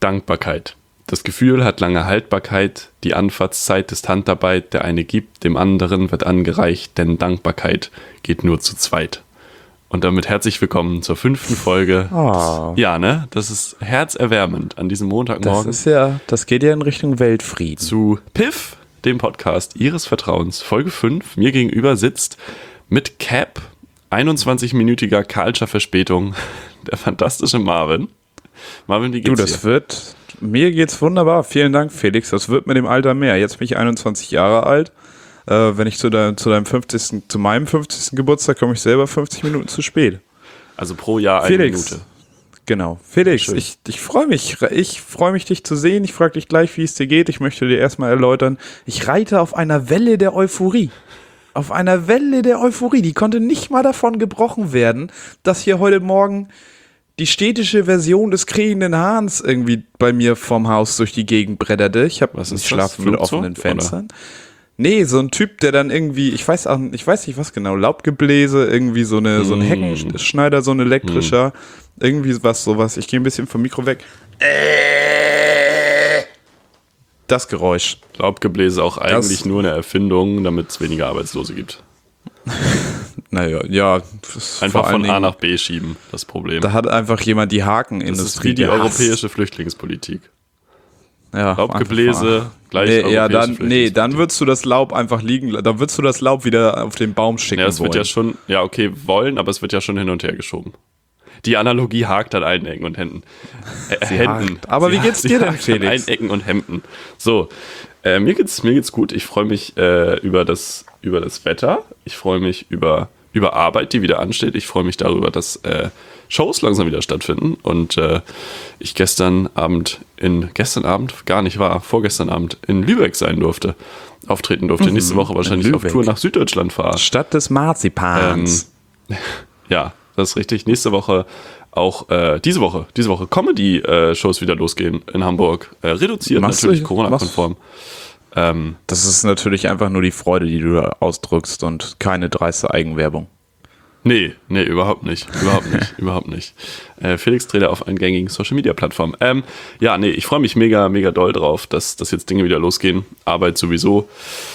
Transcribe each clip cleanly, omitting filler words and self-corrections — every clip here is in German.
Dankbarkeit. Das Gefühl hat lange Haltbarkeit, die Anfahrtszeit ist Handarbeit, der eine gibt, dem anderen wird angereicht, denn Dankbarkeit geht nur zu zweit. Und damit herzlich willkommen zur 5. Folge. Oh. Ja, ne? Das ist herzerwärmend an diesem Montagmorgen. Das geht ja in Richtung Weltfrieden. Zu Piff, dem Podcast Ihres Vertrauens, Folge 5. Mir gegenüber sitzt mit Cap, 21-minütiger Karlscher Verspätung, der fantastische Marvin. Marvin, wie geht's dir? Mir geht's wunderbar. Vielen Dank, Felix. Das wird mit dem Alter mehr. Jetzt bin ich 21 Jahre alt. Wenn ich zu meinem 50. Geburtstag komme ich selber 50 Minuten zu spät. Also pro Jahr Felix, eine Minute. Genau. Felix, ich freue mich. Ich freue mich, dich zu sehen. Ich frage dich gleich, wie es dir geht. Ich möchte dir erstmal erläutern, ich reite auf einer Welle der Euphorie. Auf einer Welle der Euphorie. Die konnte nicht mal davon gebrochen werden, dass hier heute Morgen die städtische Version des krähenden Hahns irgendwie bei mir vorm Haus durch die Gegend bretterte. Ich schlafe mit offenen Fenstern. Oder? Nee, so ein Typ, der dann irgendwie, ich weiß nicht was genau, Laubgebläse, irgendwie so ein Heckenschneider, so ein elektrischer, irgendwie sowas. Ich gehe ein bisschen vom Mikro weg. Das Geräusch. Laubgebläse auch eigentlich nur eine Erfindung, damit es weniger Arbeitslose gibt. Naja, ja. Einfach von A nach B schieben, das Problem. Da hat einfach jemand die Hakenindustrie. Das ist wie die europäische Flüchtlingspolitik. Ja, Laubgebläse, gleich europäische Flüchtlingspolitik. Dann würdest du das Laub einfach dann würdest du das Laub wieder auf den Baum schicken wollen. Ja, es wird ja schon, aber es wird ja schon hin und her geschoben. Die Analogie hakt an allen Ecken und Händen. Händen. Aber wie geht's dir denn, Felix? An allen Ecken und Hemden. So, mir geht's gut. Ich freue mich über das Wetter. Ich freue mich über Arbeit, die wieder ansteht. Ich freue mich darüber, dass Shows langsam wieder stattfinden. Und ich vorgestern Abend in Lübeck auftreten durfte. Nächste Woche wahrscheinlich auf Tour nach Süddeutschland fahren. Stadt des Marzipans. Ja, das ist richtig. Nächste Woche auch diese Woche Comedy-Shows wieder losgehen in Hamburg. Reduziert natürlich, Corona-konform. Das ist natürlich einfach nur die Freude, die du da ausdrückst und keine dreiste Eigenwerbung. Nee, überhaupt nicht. Felix Trailer auf allen gängigen Social-Media-Plattformen. Ich freue mich mega, mega doll drauf, dass jetzt Dinge wieder losgehen. Arbeit sowieso.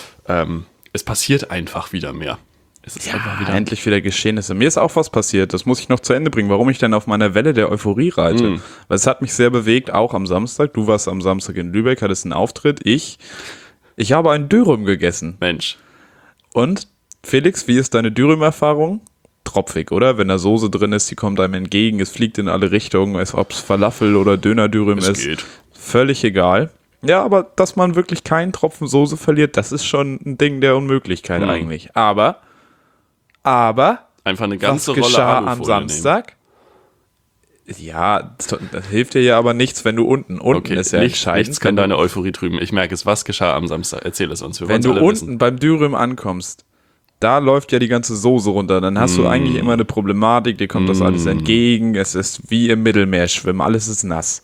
Es passiert einfach wieder mehr. Es ist einfach wieder endlich wieder Geschehnisse. Mir ist auch was passiert, das muss ich noch zu Ende bringen, warum ich denn auf meiner Welle der Euphorie reite. Weil es hat mich sehr bewegt, auch am Samstag. Du warst am Samstag in Lübeck, hattest einen Auftritt. Ich habe einen Dürüm gegessen. Mensch. Und, Felix, wie ist deine Dürüm-Erfahrung? Tropfig, oder? Wenn da Soße drin ist, die kommt einem entgegen, es fliegt in alle Richtungen, ob es Falafel oder Döner-Dürüm ist. Geht. Völlig egal. Ja, aber dass man wirklich keinen Tropfen Soße verliert, das ist schon ein Ding der Unmöglichkeit eigentlich. Aber einfach eine ganze was Rolle geschah Alufolie am Samstag? Nehmen. Ja, das hilft dir ja aber nichts, wenn du unten ist ja entscheidend. Nichts kann deine Euphorie trüben. Ich merke es, was geschah am Samstag? Erzähl es uns. Wenn du unten beim Dürüm ankommst, da läuft ja die ganze Soße runter, dann hast du eigentlich immer eine Problematik, dir kommt das alles entgegen, es ist wie im Mittelmeer schwimmen, alles ist nass.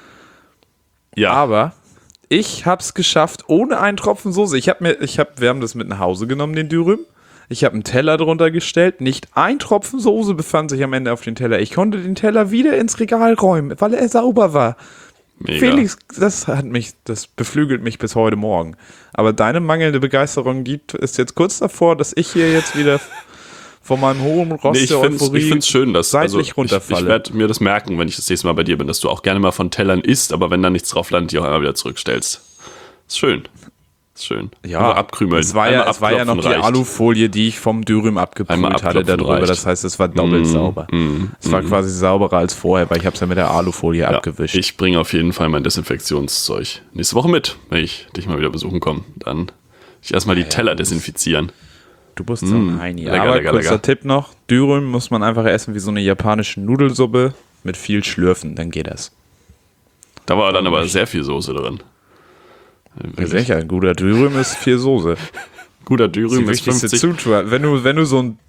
Ja. Aber ich hab's geschafft, ohne einen Tropfen Soße. Wir haben das mit nach Hause genommen, den Dürüm. Ich habe einen Teller drunter gestellt, nicht ein Tropfen Soße befand sich am Ende auf dem Teller. Ich konnte den Teller wieder ins Regal räumen, weil er sauber war. Mega. Felix, das beflügelt mich bis heute Morgen. Aber deine mangelnde Begeisterung, die ist jetzt kurz davor, dass ich hier jetzt wieder von meinem hohen Ross der Euphorie ich finde es schön, dass seitlich runterfalle. Ich werde mir das merken, wenn ich das nächste Mal bei dir bin, dass du auch gerne mal von Tellern isst, aber wenn da nichts drauf landet, die auch einmal wieder zurückstellst. Ist schön. Ja, einfach abkrümeln. Es war ja noch die Alufolie, die ich vom Dürüm abgebrüht hatte darüber. Reicht. Das heißt, es war doppelt sauber. Es war quasi sauberer als vorher, weil ich habe es ja mit der Alufolie abgewischt. Ich bringe auf jeden Fall mein Desinfektionszeug nächste Woche mit, wenn ich dich mal wieder besuchen komme. Dann ich erstmal die Teller desinfizieren. Du bist so ein Heini. Aber kurzer Tipp noch, Dürüm muss man einfach essen wie so eine japanische Nudelsuppe mit viel Schlürfen, dann geht das. Da war dann aber sehr viel Soße drin. Sicher, ein guter Dürüm ist viel Soße. Guter Dürüm ist 50. Wenn du so ein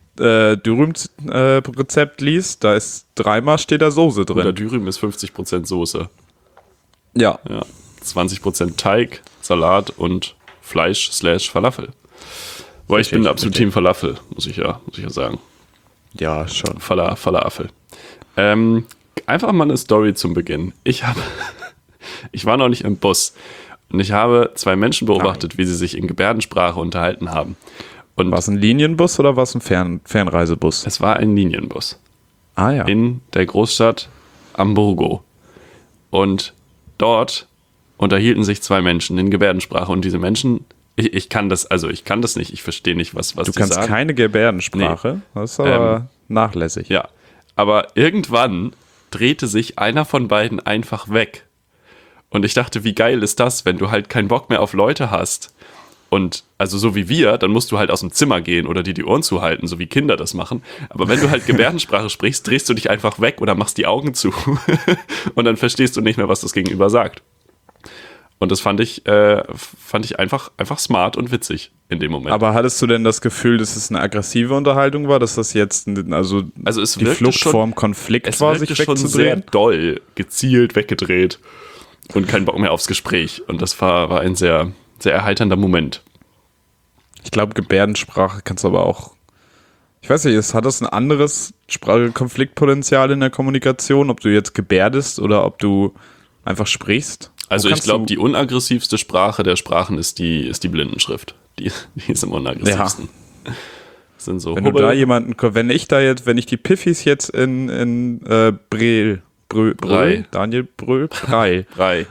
Dürüm-Rezept liest, da ist dreimal steht da Soße drin. Guter Dürüm ist 50% Soße. Ja. 20% Teig, Salat und Fleisch/Falafel. Weil ich bin absolut Team Falafel, muss ich ja sagen. Ja, schon. Falafel. Einfach mal eine Story zum Beginn. Ich habe Ich war noch nicht im Bus. Und ich habe 2 Menschen beobachtet, wie sie sich in Gebärdensprache unterhalten haben. Und war es ein Linienbus oder war es ein Fernreisebus? es war ein Linienbus. Ah ja. In der Großstadt Hamburgo. Und dort unterhielten sich 2 Menschen in Gebärdensprache. Und diese Menschen, ich kann das nicht, ich verstehe nicht, was Du die kannst sagen. keine Gebärdensprache, Nee. das ist aber nachlässig. Ja, aber irgendwann drehte sich einer von beiden einfach weg. Und ich dachte, wie geil ist das, wenn du halt keinen Bock mehr auf Leute hast. Und also so wie wir, dann musst du halt aus dem Zimmer gehen oder dir die Ohren zuhalten, so wie Kinder das machen. Aber wenn du halt Gebärdensprache sprichst, drehst du dich einfach weg oder machst die Augen zu. Und dann verstehst du nicht mehr, was das Gegenüber sagt. Und das fand ich einfach smart und witzig in dem Moment. Aber hattest du denn das Gefühl, dass es eine aggressive Unterhaltung war, dass das jetzt Also es die wirkte Flucht schon- vorm Konflikt es war, wirkte sich schon sehr wegzudrehen? doll, gezielt weggedreht und kein Bock mehr aufs Gespräch. Und das war ein sehr, sehr erheiternder Moment. Ich glaube, Gebärdensprache kannst du aber auch. Ich weiß nicht, hat das ein anderes Konfliktpotenzial in der Kommunikation, ob du jetzt gebärdest oder ob du einfach sprichst? Also Wo ich kannst glaube, du- die unaggressivste Sprache der Sprachen ist die Blindenschrift. Die ist am unaggressivsten. Das sind so Wenn du da jemanden, wenn ich die Piffis jetzt in Brei. Daniel Brühl, Brei. Brei.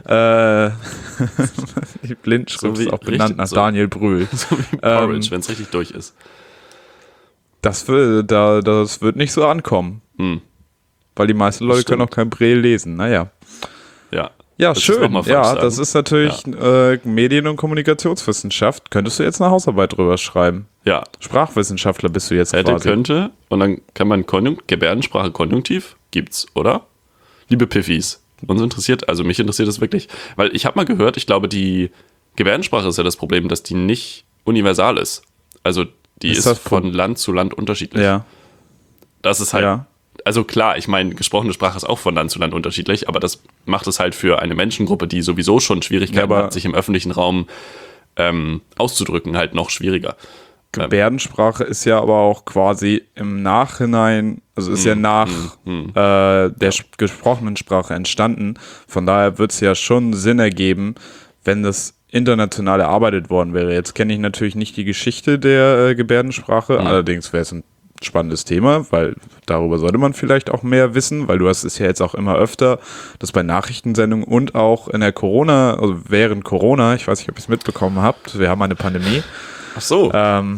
Die Blindschrift So wie ist auch benannt richtig nach so. Daniel Brühl. So wie Porridge, wenn es richtig durch ist. Das wird nicht so ankommen. Weil die meisten Leute können auch kein Braille lesen. Naja. Ja. Ja, Das ist schön. nochmal falsch Ja, sagen. das ist natürlich Medien- und Kommunikationswissenschaft. Könntest du jetzt eine Hausarbeit drüber schreiben? Ja. Sprachwissenschaftler bist du jetzt Hätte, quasi. könnte. Und dann kann man Gebärdensprache konjunktiv. Gibt's, oder? Liebe Piffis. Mich interessiert das wirklich. Weil ich habe mal gehört, ich glaube, die Gebärdensprache ist ja das Problem, dass die nicht universal ist. Also die Ist ist das von Land zu Land unterschiedlich. Ja, Das ist halt, ja. also klar, ich meine, gesprochene Sprache ist auch von Land zu Land unterschiedlich, aber das macht es halt für eine Menschengruppe, die sowieso schon Schwierigkeiten Ja, aber- hat, sich im öffentlichen Raum auszudrücken, halt noch schwieriger. Gebärdensprache ist ja aber auch quasi im Nachhinein, also ist ja nach der gesprochenen Sprache entstanden. Von daher wird es ja schon Sinn ergeben, wenn das international erarbeitet worden wäre. Jetzt kenne ich natürlich nicht die Geschichte der Gebärdensprache, allerdings wäre es ein spannendes Thema, weil darüber sollte man vielleicht auch mehr wissen, weil du hast es ja jetzt auch immer öfter, dass bei Nachrichtensendungen und auch in der also während Corona, ich weiß nicht, ob ihr es mitbekommen habt, wir haben eine Pandemie, Ach so.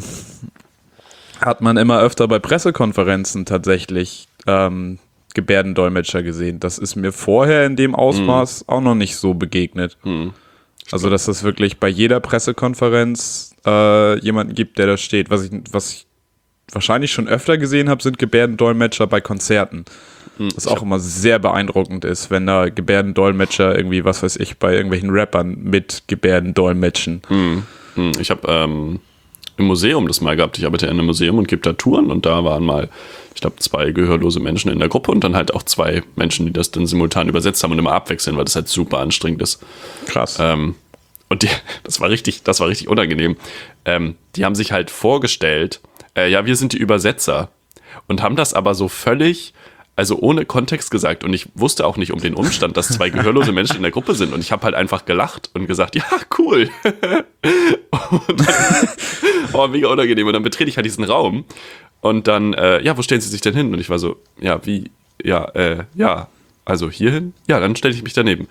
hat man immer öfter bei Pressekonferenzen tatsächlich Gebärdendolmetscher gesehen. Das ist mir vorher in dem Ausmaß auch noch nicht so begegnet. Also, dass es wirklich bei jeder Pressekonferenz jemanden gibt, der da steht. Was ich wahrscheinlich schon öfter gesehen habe, sind Gebärdendolmetscher bei Konzerten. Was auch immer sehr beeindruckend ist, wenn da Gebärdendolmetscher irgendwie, was weiß ich, bei irgendwelchen Rappern mit Gebärden dolmetschen. Ich habe im Museum das mal gehabt. Ich arbeite in einem Museum und gebe da Touren und da waren mal, ich glaube, 2 gehörlose Menschen in der Gruppe und dann halt auch 2 Menschen, die das dann simultan übersetzt haben und immer abwechseln, weil das halt super anstrengend ist. Krass. Und das war richtig unangenehm. Die haben sich halt vorgestellt, ja, wir sind die Übersetzer und haben das aber so völlig, also ohne Kontext gesagt und ich wusste auch nicht um den Umstand, dass 2 gehörlose Menschen in der Gruppe sind und ich habe halt einfach gelacht und gesagt, ja, cool. Und dann, mega unangenehm und dann betrete ich halt diesen Raum und dann, ja, wo stellen Sie sich denn hin? Und ich war so, ja, wie, ja, also hierhin? Ja, dann stelle ich mich daneben.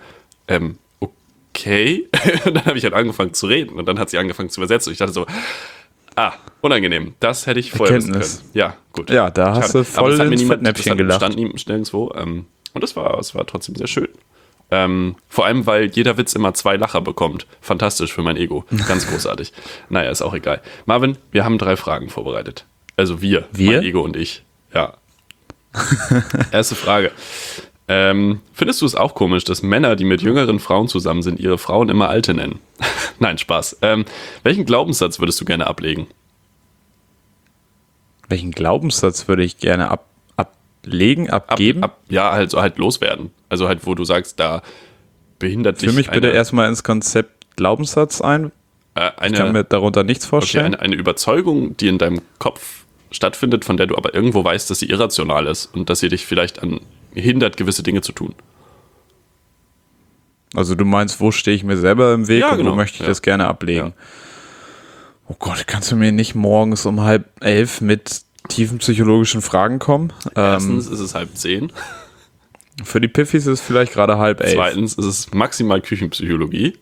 Okay. Und dann habe ich halt angefangen zu reden und dann hat sie angefangen zu übersetzen und ich dachte so, unangenehm. Das hätte ich vorher wissen Erkenntnis. können. Ja, gut. Ja, da hast du Aber voll das hat mir ins niemand, Fettnäpfchen das gelacht. stand nirgendwo. Und es war trotzdem sehr schön. Vor allem, weil jeder Witz immer 2 Lacher bekommt. Fantastisch für mein Ego. Ganz großartig. Naja, ist auch egal. Marvin, wir haben 3 Fragen vorbereitet. Also wir? Mein Ego und ich. Ja. Erste Frage. Findest du es auch komisch, dass Männer, die mit jüngeren Frauen zusammen sind, ihre Frauen immer Alte nennen? Nein, Spaß. Welchen Glaubenssatz würdest du gerne ablegen? Welchen Glaubenssatz würde ich gerne abgeben? Ja, halt loswerden. Also halt, wo du sagst, da behindert dich Für mich bitte erstmal ins Konzept Glaubenssatz ein. Ich kann mir darunter nichts vorstellen. Okay, eine Überzeugung, die in deinem Kopf stattfindet, von der du aber irgendwo weißt, dass sie irrational ist und dass sie dich vielleicht hindert, gewisse Dinge zu tun. Also du meinst, wo stehe ich mir selber im Weg Ja, und genau. wo möchte ich das gerne ablegen? Ja. Oh Gott, kannst du mir nicht morgens um 10:30 mit tiefen psychologischen Fragen kommen? Erstens ist es 9:30. Für die Piffis ist es vielleicht gerade 10:30. Zweitens ist es maximal Küchenpsychologie.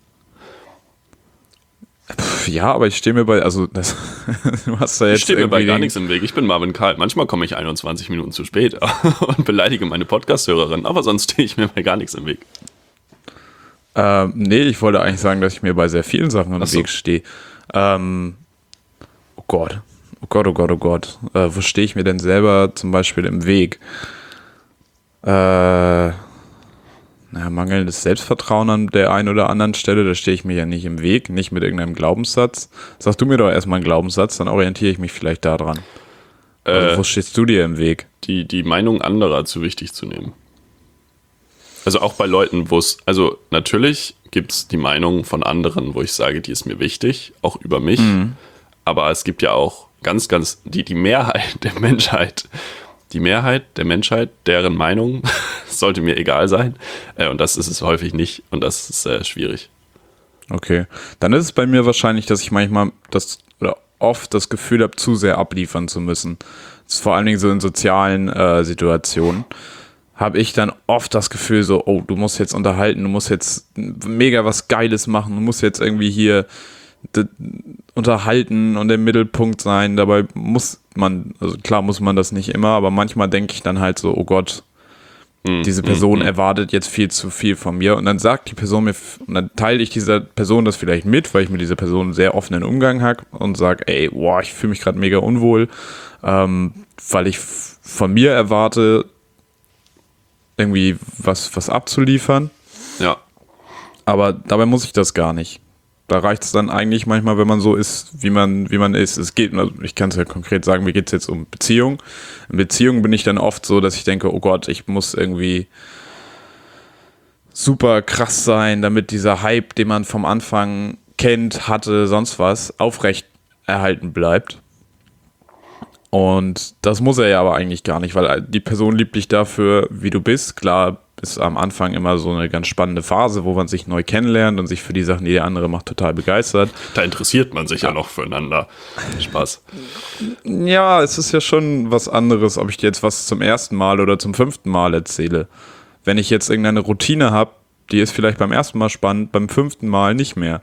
Ja, aber ich stehe mir bei, also das, du hast da jetzt Ich stehe mir bei irgendwie gar nichts im Weg. Ich bin Marvin Karl. Manchmal komme ich 21 Minuten zu spät und beleidige meine Podcast-Hörerin, aber sonst stehe ich mir bei gar nichts im Weg. Nee, ich wollte eigentlich sagen, dass ich mir bei sehr vielen Sachen im so. Weg stehe. Oh Gott. Oh Gott, oh Gott, oh Gott. Wo stehe ich mir denn selber zum Beispiel im Weg? Mangelndes Selbstvertrauen an der einen oder anderen Stelle, da stehe ich mir ja nicht im Weg, nicht mit irgendeinem Glaubenssatz. Sag du mir doch erstmal einen Glaubenssatz, dann orientiere ich mich vielleicht daran. Also, wo stehst du dir im Weg? Die Meinung anderer zu wichtig zu nehmen. Also auch bei Leuten, wo es, also natürlich gibt es die Meinung von anderen, wo ich sage, die ist mir wichtig, auch über mich. Aber es gibt ja auch die Mehrheit der Menschheit, deren Meinung sollte mir egal sein. Und das ist es häufig nicht. Und das ist schwierig. Okay. Dann ist es bei mir wahrscheinlich, dass ich manchmal oft das Gefühl habe, zu sehr abliefern zu müssen. Das ist vor allen Dingen so in sozialen Situationen. Habe ich dann oft das Gefühl so, oh, du musst jetzt unterhalten, du musst jetzt mega was Geiles machen, du musst jetzt irgendwie hier unterhalten und im Mittelpunkt sein. Dabei muss man, also klar muss man das nicht immer, aber manchmal denke ich dann halt so, oh Gott, diese Person erwartet jetzt viel zu viel von mir. Und dann sagt die Person mir, und dann teile ich dieser Person das vielleicht mit, weil ich mit dieser Person einen sehr offenen Umgang habe und sage, ey, boah, ich fühle mich gerade mega unwohl, weil ich von mir erwarte, irgendwie was abzuliefern. Ja. Aber dabei muss ich das gar nicht. Da reicht es dann eigentlich manchmal, wenn man so ist, wie man ist. Es geht, also ich kann es ja konkret sagen, mir geht es jetzt um Beziehung. In Beziehungen bin ich dann oft so, dass ich denke, oh Gott, ich muss irgendwie super krass sein, damit dieser Hype, den man vom Anfang kennt, hatte, sonst was, aufrecht erhalten bleibt. Und das muss er ja aber eigentlich gar nicht, weil die Person liebt dich dafür, wie du bist. Klar ist am Anfang immer so eine ganz spannende Phase, wo man sich neu kennenlernt und sich für die Sachen, die der andere macht, total begeistert. Da interessiert man sich ja noch füreinander. Spaß. Ja, es ist ja schon was anderes, ob ich dir jetzt was zum ersten Mal oder zum 5. Mal erzähle. Wenn ich jetzt irgendeine Routine habe, die ist vielleicht beim ersten Mal spannend, beim 5. Mal nicht mehr.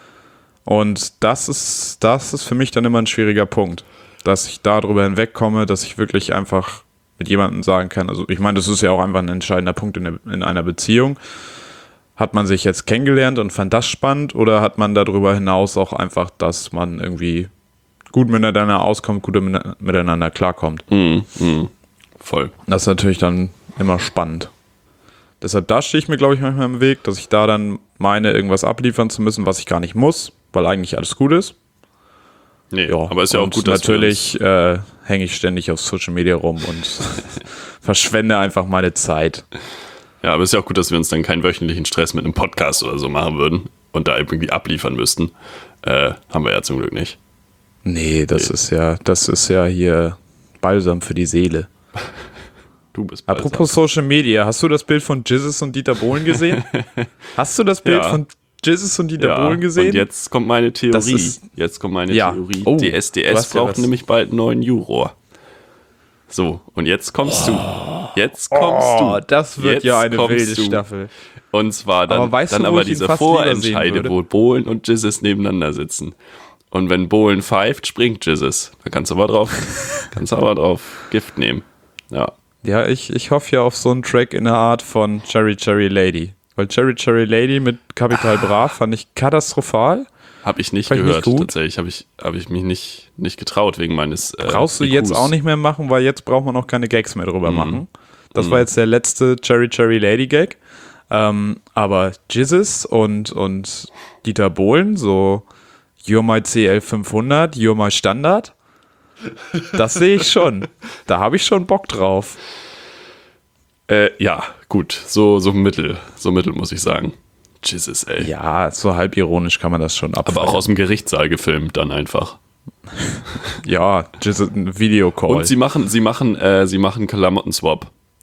Und das ist für mich dann immer ein schwieriger Punkt. Dass ich darüber hinwegkomme, dass ich wirklich einfach mit jemandem sagen kann, also ich meine, das ist ja auch einfach ein entscheidender Punkt in einer Beziehung. Hat man sich jetzt kennengelernt und fand das spannend oder hat man darüber hinaus auch einfach, dass man irgendwie gut miteinander auskommt, gut miteinander klarkommt? Voll. Das ist natürlich dann immer spannend. Deshalb da stehe ich mir, glaube ich, manchmal im Weg, dass ich da dann meine, irgendwas abliefern zu müssen, was ich gar nicht muss, weil eigentlich alles gut ist. Nee, Ja, aber ist ja auch gut, dass natürlich hänge ich ständig auf Social Media rum und verschwende einfach meine Zeit. Ja, aber ist ja auch gut, dass wir uns dann keinen wöchentlichen Stress mit einem Podcast oder so machen würden und da irgendwie abliefern müssten. Haben wir ja zum Glück nicht. Nee, das ist ja hier Balsam für die Seele. Du bist Apropos Social Media, hast du das Bild von Jizzes und Dieter Bohlen gesehen? Hast du das Bild Ja. von Jizzes und Dieter Bohlen gesehen? Und jetzt kommt meine Theorie. Ja. Theorie. Oh, Die du SDS hast ja braucht was. nämlich bald einen neuen Juror. So, und jetzt kommst du. Jetzt kommst du. Das wird Jetzt ja eine kommst wilde du. Staffel. Und zwar dann, Aber weißt du, wo aber ich ihn diese fast lieber sehen Vorentscheide, würde? wo Bohlen und Jizzes nebeneinander sitzen. Und wenn Bohlen pfeift, springt Jizzes. Da kannst du aber drauf Gift nehmen. Ja. Ja, ich hoffe ja auf so einen Track in der Art von Cherry Cherry Lady. Weil Cherry Cherry Lady mit Capital Bra fand ich katastrophal. Habe ich nicht Fand ich gehört, nicht gut. tatsächlich. Habe ich mich nicht getraut wegen meines Brauchst du IQs. jetzt auch nicht mehr machen, weil jetzt braucht man noch keine Gags mehr drüber machen. Das war jetzt der letzte Cherry Cherry Lady Gag. Aber Jizzes und Dieter Bohlen, so You're my CL 500, You're my Standard, das sehe ich schon. Da habe ich schon Bock drauf. Ja, gut. So mittel muss ich sagen. Jesus, ey. Ja, so halb ironisch kann man das schon Aber abfeiern. auch aus dem Gerichtssaal gefilmt dann einfach. Ja, Jizzes, ein Videocall. Und sie machen Klamotten-Swap.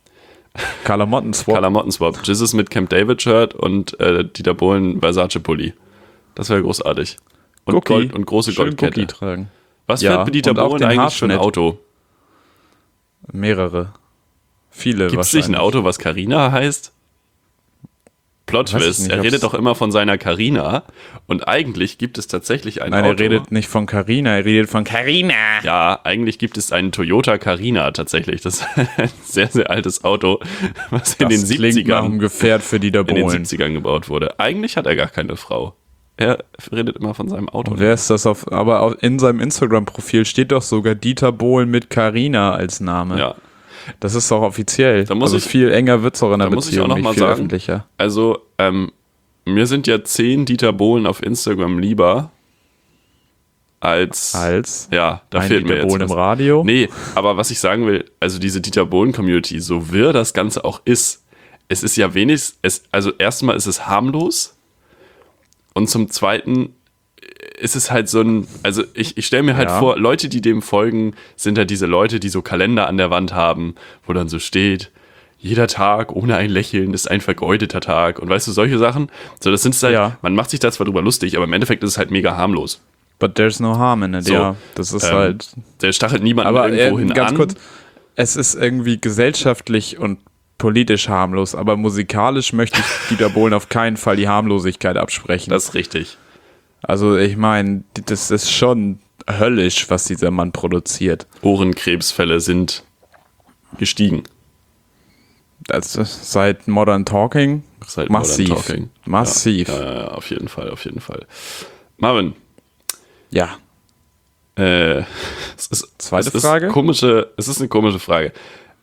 Kalamotten-Swap. Klamotten-Swap. Jesus mit Camp David-Shirt und Dieter Bohlen Versace-Pulli. Das wäre großartig. Und, Gucki. und große Schön Goldkette. Gucki tragen. Was Ja, fährt mit Dieter und auch Bohlen den eigentlich für ein Haarschnitt. Auto? Mehrere. Viele Gibt es nicht ein Auto, was Carina heißt? Weiß ich Plot-Twist. nicht, Er ob's- redet doch immer von seiner Carina. Und eigentlich gibt es tatsächlich ein Nein, Auto. er redet nicht von Carina, er redet von Carina. Ja, eigentlich gibt es einen Toyota Carina tatsächlich. Das ist ein sehr, sehr altes Auto, was in den Das klingt nach einem 70ern, Gefährt für Dieter in den Bohlen. 70ern gebaut wurde. Eigentlich hat er gar keine Frau. Er redet immer von seinem Auto. Wer ist das in seinem Instagram-Profil steht doch sogar Dieter Bohlen mit Carina als Name. Ja. Das ist doch offiziell. Da muss also ich- viel enger wird's auch in der da muss ich auch Beziehung, noch nicht mal viel sagen, öffentlicher. Also, mir sind ja 10 Dieter Bohlen auf Instagram lieber als ja, da ein fehlt mir Dieter jetzt Bohlen was. im Radio. Nee, aber was ich sagen will, also diese Dieter Bohlen-Community, so wirr das Ganze auch ist, es ist ja also erstmal ist es harmlos und zum Zweiten ist es halt so ein, also ich stelle mir halt Ja. vor, Leute, die dem folgen, sind halt diese Leute, die so Kalender an der Wand haben, wo dann so steht, jeder Tag ohne ein Lächeln ist ein vergeudeter Tag und weißt du, solche Sachen, so das sind halt, Ja. man macht sich da zwar drüber lustig, aber im Endeffekt ist es halt mega harmlos. But there's no harm in it, So, ja. Das ist halt. Der stachelt niemanden Aber irgendwo hin ganz an. kurz, es ist irgendwie gesellschaftlich und politisch harmlos, aber musikalisch möchte ich Dieter Bohlen auf keinen Fall die Harmlosigkeit absprechen. Das ist richtig. Also ich meine, das ist schon höllisch, was dieser Mann produziert. Ohrenkrebsfälle sind gestiegen. Das ist seit Modern Talking Seit massiv. Modern Talking. Massiv. Ja, auf jeden Fall, auf jeden Fall. Marvin, Ja. es ist, Zweite es ist Frage? Es ist eine komische Frage.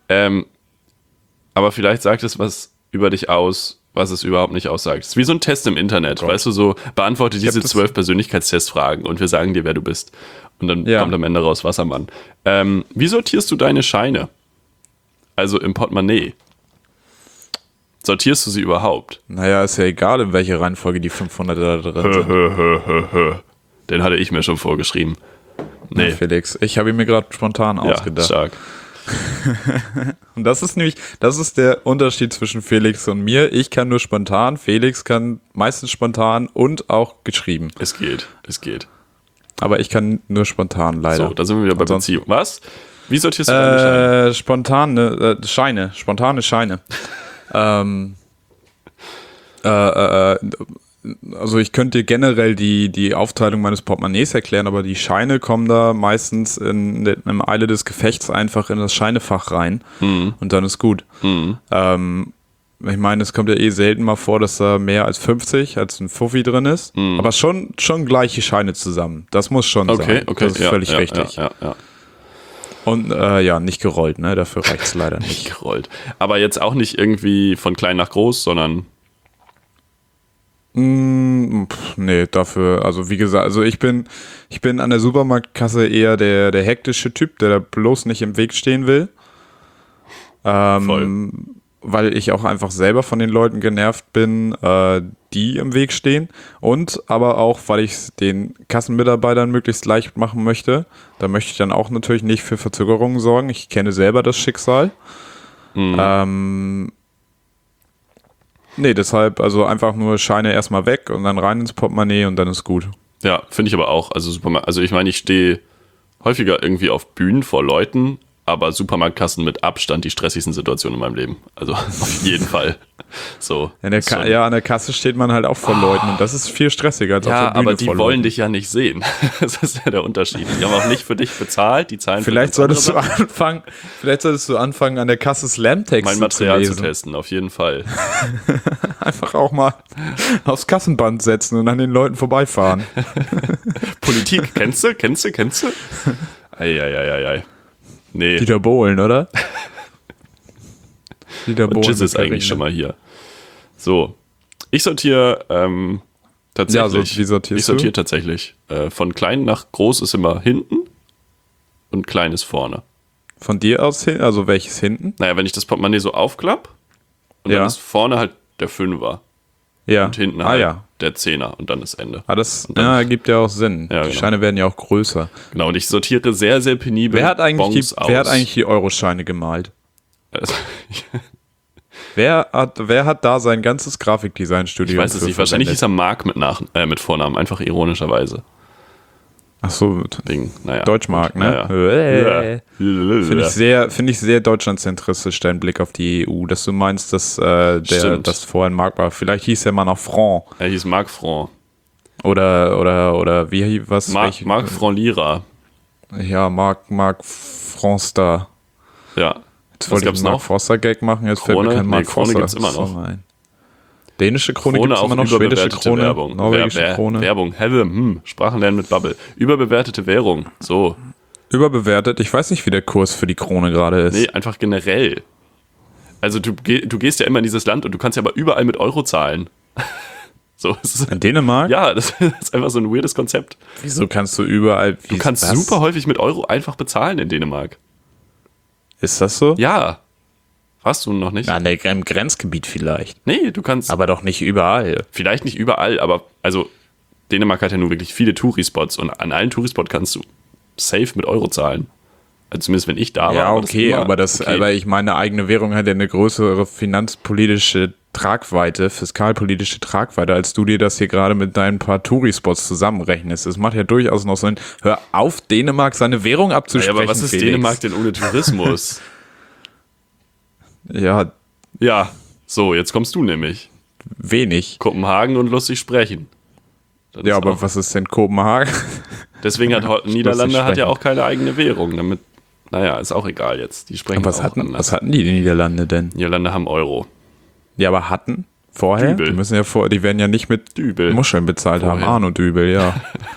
Aber vielleicht sagt es was über dich aus, was es überhaupt nicht aussagt. Es ist wie so ein Test im Internet. Weißt du, so beantworte diese hab das- 12 Persönlichkeitstestfragen und wir sagen dir, wer du bist. Und dann Ja. kommt am Ende raus Wassermann. Wie sortierst du deine Scheine? Also im Portemonnaie. Sortierst du sie überhaupt? Naja, ist ja egal, in welche Reihenfolge die 500 da drin sind. Den hatte ich mir schon vorgeschrieben. Nee, Felix, ich habe ihn mir gerade spontan ja, ausgedacht. stark. Und das ist der Unterschied zwischen Felix und mir. Ich kann nur spontan, Felix kann meistens spontan und auch geschrieben. Es geht. Aber ich kann nur spontan, leider. So, da sind wir wieder bei Ansonsten- Beziehung. Was? Wie sortierst du deine Scheine? Spontane Scheine. Also ich könnte dir generell die Aufteilung meines Portemonnaies erklären, aber die Scheine kommen da meistens in einem Eile des Gefechts einfach in das Scheinefach rein und dann ist gut. Ich meine, es kommt ja eh selten mal vor, dass da mehr als 50 als ein Fuffi drin ist, aber schon gleiche Scheine zusammen. Das muss schon Okay, sein. okay. Das ist völlig richtig. Ja. Und ja, nicht gerollt, ne? Dafür reicht es leider nicht. Gerollt. Aber jetzt auch nicht irgendwie von klein nach groß, sondern Nee, dafür, also wie gesagt, also ich bin an der Supermarktkasse eher der hektische Typ, der da bloß nicht im Weg stehen will. voll. Weil ich auch einfach selber von den Leuten genervt bin, die im Weg stehen. Und aber auch, weil ich es den Kassenmitarbeitern möglichst leicht machen möchte. Da möchte ich dann auch natürlich nicht für Verzögerungen sorgen. Ich kenne selber das Schicksal. Nee, deshalb also einfach nur Scheine erstmal weg und dann rein ins Portemonnaie und dann ist gut. Ja, finde ich aber auch. Also Supermarkt, also ich meine, ich stehe häufiger irgendwie auf Bühnen vor Leuten, aber Supermarktkassen mit Abstand die stressigsten Situationen in meinem Leben. Also auf jeden Fall. So. An der Kasse steht man halt auch vor Leuten und das ist viel stressiger als auf Ja, der Bühne aber die vor wollen Leuten. dich ja nicht sehen. Das ist ja der Unterschied. Die haben auch nicht für dich bezahlt, die zahlen Vielleicht für ganz solltest andere du anfangen, an der Kasse Slam-Texte mein zu Material zu lesen. testen, auf jeden Fall. Einfach auch mal aufs Kassenband setzen und an den Leuten vorbeifahren. Politik, kennst du? Eieieiei. Nee, Dieter Bohlen, oder? Dieter und Jizz mit ist eigentlich Carina. schon mal hier. So, ich sortiere tatsächlich. Ja, so, wie sortierst ich sortiere du? tatsächlich. Von klein nach groß ist immer hinten und klein ist vorne. Von dir aus hin, also welches hinten? Naja, wenn ich das Portemonnaie so aufklapp und Ja. dann ist vorne halt der Fünfer Ja. und hinten halt ja. der Zehner und dann ist Ende. Das dann- ergibt ja auch Sinn. Ja, Die genau. Scheine werden ja auch größer. Genau, und ich sortiere sehr, sehr penibel Wer hat eigentlich Bons aus. die Euroscheine gemalt? Also, Wer hat da sein ganzes Grafikdesign-Studio? Ich weiß es nicht. Wahrscheinlich hieß er Mark mit Vornamen, einfach ironischerweise. Ach so, naja. Deutschmark, ne? Ja. Finde ich sehr deutschlandzentristisch, dein Blick auf die EU, dass du meinst, dass das vorhin Mark war. Vielleicht hieß er mal noch Franc. Er hieß Marc Franc. Oder wie, was? Marc Franc Lira. Ja, Mark Fronster. Ja. Jetzt wollte ich einen Mark Forster-Gag machen, jetzt fällt mir kein Mark Forster. Krone gibt's immer noch. Ein. Dänische Krone Krone gibt's immer noch, schwedische Krone, Werbung. norwegische Krone. Werbung, Sprachen lernen mit Bubble. Überbewertete Währung, so. Überbewertet, ich weiß nicht, wie der Kurs für die Krone gerade ist. Nee, einfach generell. Also du gehst ja immer in dieses Land und du kannst ja aber überall mit Euro zahlen. So, in Dänemark? Ja, das ist einfach so ein weirdes Konzept. Wieso kannst du überall... Du kannst super häufig mit Euro einfach bezahlen in Dänemark. Ist das so? Ja. Warst du noch nicht? Ja, im Grenzgebiet vielleicht. Nee, du kannst... Aber doch nicht überall. Vielleicht nicht überall, aber also Dänemark hat ja nun wirklich viele Tourispots und an allen Tourispots kannst du safe mit Euro zahlen. Also zumindest wenn ich da war. Ja, okay, aber ich meine, eine eigene Währung hat ja eine größere finanzpolitische Tragweite, fiskalpolitische Tragweite, als du dir das hier gerade mit deinen paar Tourispots zusammenrechnest. Es macht ja durchaus noch Sinn. Hör auf, Dänemark seine Währung abzusprechen. Ja, aber was ist Felix? Dänemark denn ohne Tourismus? Ja. Ja, so, jetzt kommst du nämlich. Wenig. Kopenhagen und lustig sprechen. Das ja, aber was ist denn Kopenhagen? Deswegen hat Niederlande hat ja auch keine eigene Währung. Damit, naja, ist auch egal jetzt. Die sprechen was hatten die Niederlande denn? Niederlande haben Euro. Ja, aber hatten? Vorher? Dübel. Die werden ja nicht mit Dübel. Muscheln bezahlt Vorher. haben. Arno Dübel, ja.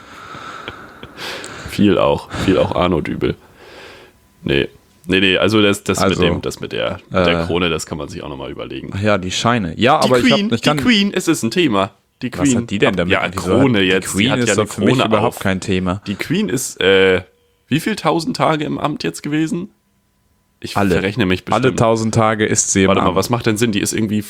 Viel auch Arno Dübel. Nee, also das mit der Krone, das kann man sich auch nochmal überlegen. Ach ja, die Scheine. Ja, Die aber Queen, die Queen, es ist ein Thema. Die Queen. Was hat die denn damit? Ja, Krone jetzt. Die Queen ist doch für mich überhaupt auf. kein Thema. Die Queen ist, wie viel 1000 Tage im Amt jetzt gewesen? Ich verrechne mich bestimmt. Alle 1000 Tage ist sie im Amt. Warte mal, was macht denn Sinn? Die ist irgendwie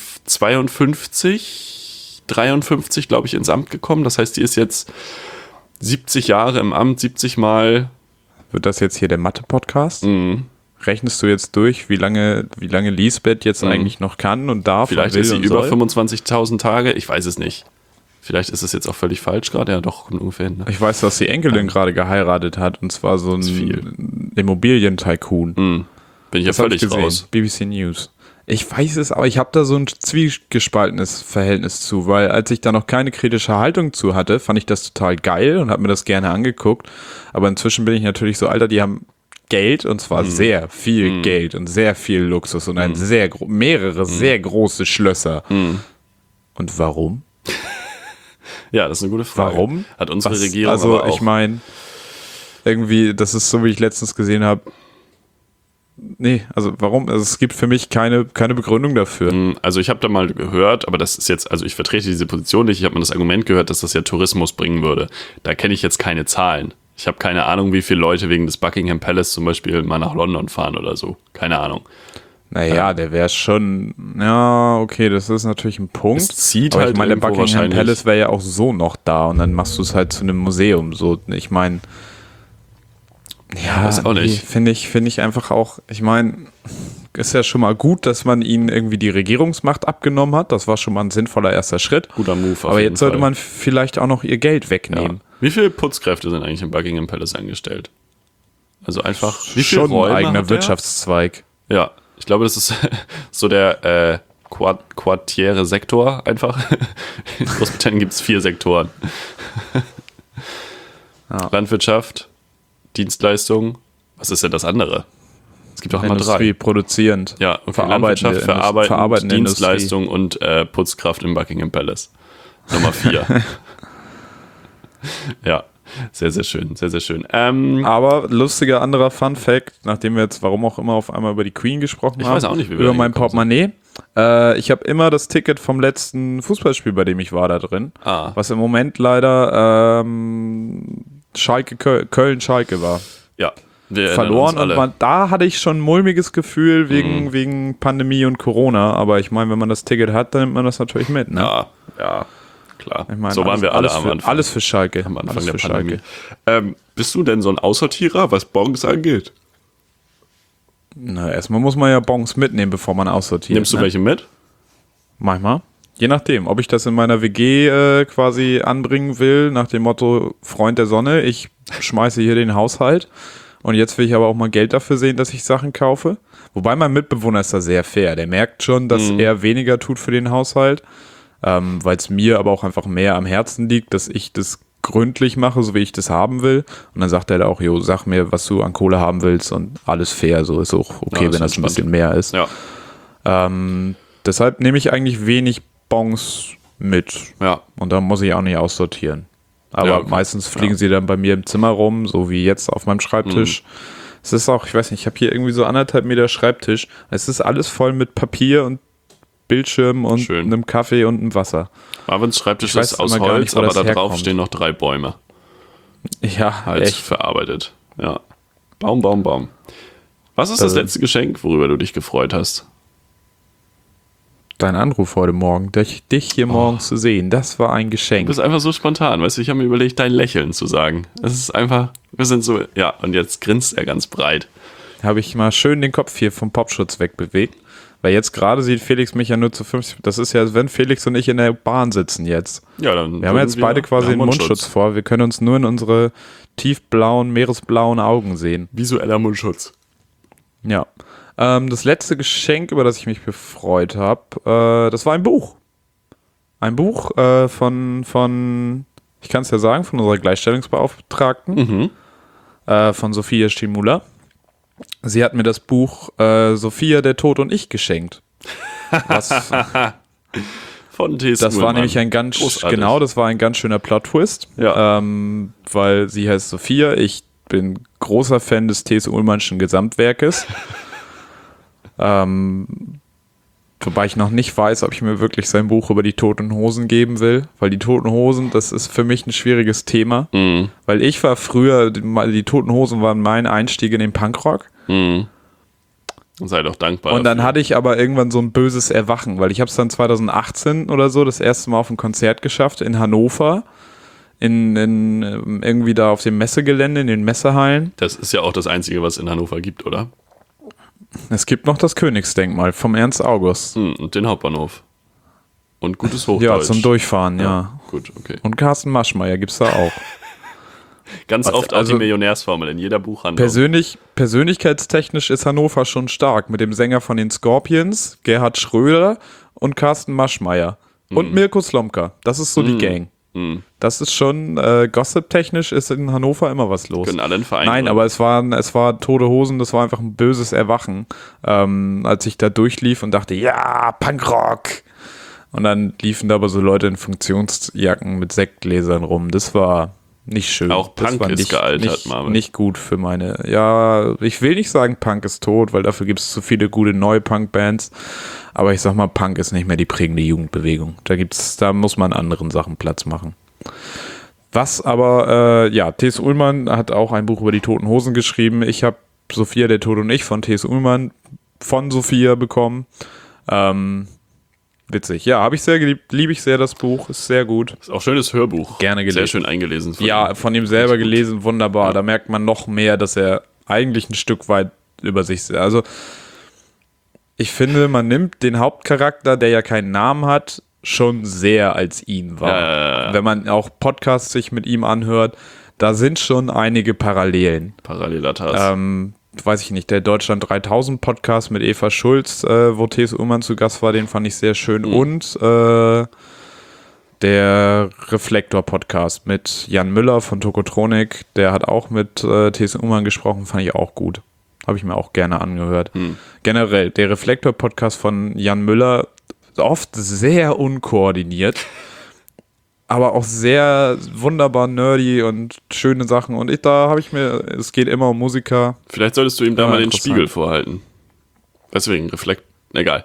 53, glaube ich, ins Amt gekommen. Das heißt, die ist jetzt 70 Jahre im Amt, 70 Mal. Wird das jetzt hier der Mathe-Podcast? Mhm. Rechnest du jetzt durch, wie lange Lisbeth jetzt eigentlich noch kann und darf? Vielleicht und will ist sie und über soll? 25.000 Tage. Ich weiß es nicht. Vielleicht ist es jetzt auch völlig falsch gerade. Ja, doch, ungefähr. Ne? Ich weiß, dass die Enkelin gerade geheiratet hat und zwar so ein Immobilien-Tycoon. Mhm. Bin ich ja völlig raus. BBC News. Ich weiß es, aber ich habe da so ein zwiegespaltenes Verhältnis zu, weil als ich da noch keine kritische Haltung zu hatte, fand ich das total geil und habe mir das gerne angeguckt. Aber inzwischen bin ich natürlich so, Alter, die haben Geld und zwar sehr viel Geld und sehr viel Luxus und mehrere sehr große Schlösser. Und warum? Ja, das ist eine gute Frage. Warum? Hat unsere Regierung also aber auch. Ich meine, irgendwie, das ist so, wie ich letztens gesehen habe. Nee, also warum? Also es gibt für mich keine Begründung dafür. Also ich habe da mal gehört, aber das ist jetzt, also ich vertrete diese Position nicht, ich habe mal das Argument gehört, dass das ja Tourismus bringen würde. Da kenne ich jetzt keine Zahlen. Ich habe keine Ahnung, wie viele Leute wegen des Buckingham Palace zum Beispiel mal nach London fahren oder so. Keine Ahnung. Naja, der wäre schon, ja, okay, das ist natürlich ein Punkt. Es zieht aber halt ich meine, der irgendwo Buckingham wahrscheinlich. Palace wäre ja auch so noch da und dann machst du es halt zu einem Museum. So, ich meine, ja, weiß auch nicht. Finde ich einfach auch, ich meine, ist ja schon mal gut, dass man ihnen irgendwie die Regierungsmacht abgenommen hat. Das war schon mal ein sinnvoller erster Schritt. Guter Move auf Aber jeden jetzt sollte Fall. man vielleicht auch noch ihr Geld Ja. wegnehmen. Wie viele Putzkräfte sind eigentlich im Buckingham Palace angestellt? Also einfach, wie viele Schon Räume ein eigener hat der? Wirtschaftszweig. Ja, ich glaube, das ist so der quartiere Sektor einfach. In Großbritannien gibt es 4 Sektoren. Ja. Landwirtschaft, Dienstleistung. Was ist denn das andere? Es gibt auch immer 3. Industrie, produzierend. Ja, okay, Verarbeitende Landwirtschaft, verarbeitende Dienstleistung und Putzkraft im Buckingham Palace. Nummer 4. Ja, sehr, sehr schön, sehr, sehr schön. Aber lustiger anderer Fun-Fact, nachdem wir jetzt, warum auch immer, auf einmal über die Queen gesprochen haben. weiß auch nicht, wie wir über da mein hingekommen Portemonnaie. Ich habe immer das Ticket vom letzten Fußballspiel, bei dem ich war, da drin. Was im Moment leider Köln-Schalke war. Ja, wir erinnern Verloren uns alle. und da hatte ich schon ein mulmiges Gefühl wegen Pandemie und Corona. Aber ich meine, wenn man das Ticket hat, dann nimmt man das natürlich mit. Ne? Ja, klar. Ich meine, so waren wir alle am Anfang. Alles für Schalke. Am Anfang alles der für Pandemie. Schalke. Bist du denn so ein Aussortierer, was Bons angeht? Na, erstmal muss man ja Bons mitnehmen, bevor man aussortiert. Nimmst du ne? welche mit? Manchmal. Je nachdem, ob ich das in meiner WG quasi anbringen will, nach dem Motto Freund der Sonne, ich schmeiße hier den Haushalt und jetzt will ich aber auch mal Geld dafür sehen, dass ich Sachen kaufe. Wobei mein Mitbewohner ist da sehr fair. Der merkt schon, dass er weniger tut für den Haushalt, weil es mir aber auch einfach mehr am Herzen liegt, dass ich das gründlich mache, so wie ich das haben will. Und dann sagt er da auch, jo, sag mir, was du an Kohle haben willst und alles fair. So ist auch okay, ja, wenn das ein bisschen mehr ist. Ja. Deshalb nehme ich eigentlich wenig Bons mit. Ja. Und da muss ich auch nicht aussortieren. Aber ja, okay. meistens fliegen sie dann bei mir im Zimmer rum, so wie jetzt auf meinem Schreibtisch. Es ist auch, ich weiß nicht, ich habe hier irgendwie so 1,5 Meter Schreibtisch. Es ist alles voll mit Papier und Bildschirm und einem Kaffee und einem Wasser. Marvins Schreibtisch ist aus Holz, aber da drauf stehen noch 3 Bäume. Ja, halt echt verarbeitet. Ja. Baum. Was ist das letzte Geschenk, worüber du dich gefreut hast? Dein Anruf heute Morgen, dich hier morgens zu sehen, das war ein Geschenk. Du bist einfach so spontan, weißt du, ich habe mir überlegt, dein Lächeln zu sagen. Das ist einfach, wir sind so, ja, und jetzt grinst er ganz breit. Habe ich mal schön den Kopf hier vom Popschutz wegbewegt, weil jetzt gerade sieht Felix mich ja nur zu 50, das ist ja, als wenn Felix und ich in der Bahn sitzen jetzt. Ja, dann wir haben jetzt beide quasi den Mundschutz vor, wir können uns nur in unsere tiefblauen, meeresblauen Augen sehen. Visueller Mundschutz. Ja. Das letzte Geschenk, über das ich mich gefreut habe, das war ein Buch. Ein Buch von, ich kann es ja sagen, von unserer Gleichstellungsbeauftragten, von Sophia Stimula. Sie hat mir das Buch Sophia, der Tod und ich geschenkt. Von T.S. Das war nämlich ein ganz, das war ein ganz schöner Plot-Twist, ja. weil sie heißt Sophia, ich bin großer Fan des T.S. Ullmannschen Gesamtwerkes. Wobei ich noch nicht weiß, ob ich mir wirklich sein Buch über die Toten Hosen geben will, weil die Toten Hosen, das ist für mich ein schwieriges Thema, weil ich war früher, die Toten Hosen waren mein Einstieg in den Punkrock. Sei doch dankbar. Und dann hatte ich aber irgendwann so ein böses Erwachen, weil ich habe es dann 2018 oder so das erste Mal auf ein Konzert geschafft in Hannover, in irgendwie da auf dem Messegelände, in den Messehallen. Das ist ja auch das Einzige, was es in Hannover gibt, oder? Es gibt noch das Königsdenkmal vom Ernst August. Und den Hauptbahnhof. Und gutes Hochdeutsch. Ja, zum Durchfahren, ja. Gut, okay. Und Carsten Maschmeyer gibt's da auch. Ganz oft auch die Millionärsformel in jeder Buchhandlung. Persönlichkeitstechnisch ist Hannover schon stark. Mit dem Sänger von den Scorpions, Gerhard Schröder und Carsten Maschmeyer. Und Mirko Slomka. Das ist so die Gang. Das ist schon, Gossip-technisch ist in Hannover immer was los. Können alle einen Verein. Nein, aber es war Tote Hosen, das war einfach ein böses Erwachen, als ich da durchlief und dachte, ja, Punkrock. Und dann liefen da aber so Leute in Funktionsjacken mit Sektgläsern rum. Das war nicht schön. Auch Punk das war ist gealtert, Marvin. Nicht gut für meine, ja, ich will nicht sagen, Punk ist tot, weil dafür gibt es zu viele gute neue Punk-Bands. Aber ich sag mal, Punk ist nicht mehr die prägende Jugendbewegung. Da muss man anderen Sachen Platz machen. Was aber, T.S. Ullmann hat auch ein Buch über die Toten Hosen geschrieben. Ich habe Sophia, der Tod und ich von T.S. Ullmann von Sophia bekommen. Witzig. Ja, habe ich sehr geliebt, liebe ich sehr das Buch, ist sehr gut. Ist auch ein schönes Hörbuch. Gerne gelesen. Sehr schön eingelesen. Von ihm selber gelesen, wunderbar. Ja. Da merkt man noch mehr, dass er eigentlich ein Stück weit über sich, also ich finde, man nimmt den Hauptcharakter, der ja keinen Namen hat, schon sehr als ihn wahr. Ja. Wenn man auch Podcasts sich mit ihm anhört, da sind schon einige Parallelen. Parallelatas. Weiß ich nicht, der Deutschland 3000 Podcast mit Eva Schulz, wo T.S. Ullmann zu Gast war, den fand ich sehr schön. Und der Reflektor-Podcast mit Jan Müller von Tokotronik, der hat auch mit T.S. Ullmann gesprochen, fand ich auch gut. Habe ich mir auch gerne angehört. Generell, der Reflektor-Podcast von Jan Müller, oft sehr unkoordiniert, aber auch sehr wunderbar nerdy und schöne Sachen. Und es geht immer um Musiker. Vielleicht solltest du ihm da mal den Spiegel vorhalten. Deswegen, egal.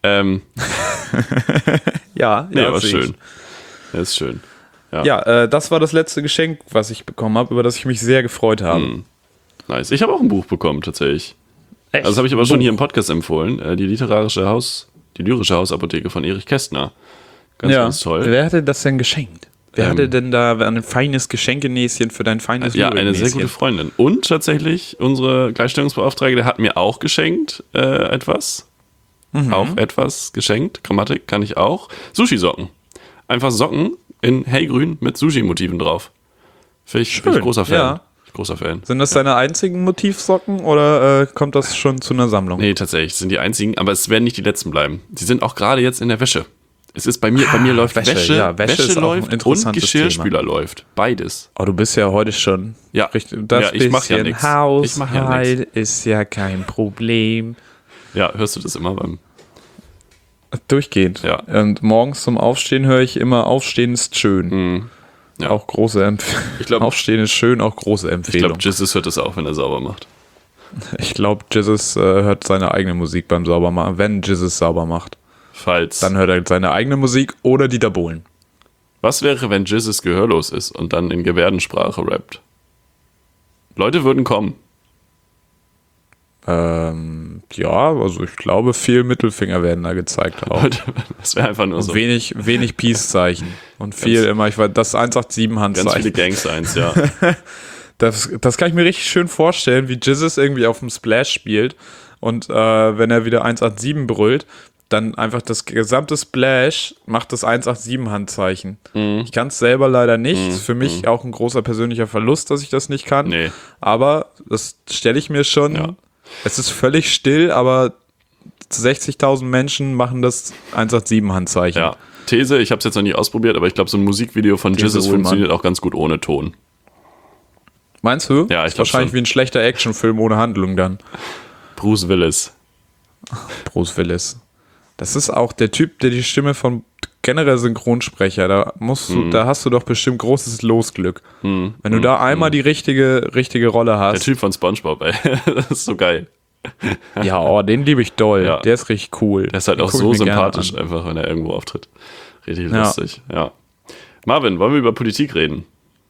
Ja, war schön. Das ist schön. Ja, das war das letzte Geschenk, was ich bekommen habe, über das ich mich sehr gefreut habe. Nice. Ich habe auch ein Buch bekommen, tatsächlich. Echt? Also das habe ich aber schon hier im Podcast empfohlen. Die lyrische Hausapotheke von Erich Kästner. Ganz toll. Wer hatte das denn geschenkt? Wer hatte denn da ein feines Geschenkenäschen für dein feines Ja, eine sehr gute Freundin. Und tatsächlich, unsere Gleichstellungsbeauftragte hat mir auch geschenkt etwas. auch etwas geschenkt. Grammatik kann ich auch. Sushi-Socken. Einfach Socken in hellgrün mit Sushi-Motiven drauf. Bin ich großer Fan. Ja. Großer Fan. Sind das deine einzigen Motivsocken oder kommt das schon zu einer Sammlung? Nee, tatsächlich, sind die einzigen, aber es werden nicht die letzten bleiben. Die sind auch gerade jetzt in der Wäsche. Es ist bei mir läuft Wäsche. Ja, Wäsche ist auch ein läuft und interessantes Geschirrspüler läuft. Beides. Oh, du bist ja heute schon. Ja, richtig. ich mach ja nichts. Haushalt ist ja kein Problem. Ja, hörst du das immer beim... Durchgehend. Ja. Und morgens zum Aufstehen höre ich immer, Aufstehen ist schön. Ja. Auch große Empfehlung. Aufstehen ist schön, auch große Ich Empfehlung. glaube, Jesus hört das auch, wenn er sauber macht. Ich glaube, Jesus hört seine eigene Musik beim Saubermachen. Wenn Jesus sauber macht, dann hört er seine eigene Musik oder Dieter Bohlen. Was wäre, wenn Jesus gehörlos ist und dann in Gebärdensprache rappt? Leute würden kommen. Ja, also ich glaube, viel Mittelfinger werden da gezeigt auch. Das wäre einfach nur und so. Wenig Peace-Zeichen. Und viel immer, das 187-Handzeichen. Ganz viele Gang-Signs, ja. Das kann ich mir richtig schön vorstellen, wie Jesus irgendwie auf dem Splash spielt und wenn er wieder 187 brüllt, dann einfach das gesamte Splash macht das 187-Handzeichen. Ich kann es selber leider nicht. Ist für mich auch ein großer persönlicher Verlust, dass ich das nicht kann. Nee. Aber das stelle ich mir schon. Ja. Es ist völlig still, aber 60.000 Menschen machen das 187-Handzeichen. Ja. These, ich habe es jetzt noch nie ausprobiert, aber ich glaube, so ein Musikvideo von Jesus funktioniert auch ganz gut ohne Ton. Meinst du? Ja, ich glaube wahrscheinlich schon. wie ein schlechter Actionfilm ohne Handlung dann. Bruce Willis. Bruce Willis. Das ist auch der Typ, der die Stimme von generell Synchronsprecher, da hast du doch bestimmt großes Losglück. Wenn du da einmal die richtige Rolle hast. Der Typ von SpongeBob, ey. Das ist so geil. Ja, den liebe ich doll. Ja. Der ist richtig cool. Der ist halt auch so sympathisch einfach, wenn er irgendwo auftritt. Richtig lustig, ja. Marvin, wollen wir über Politik reden?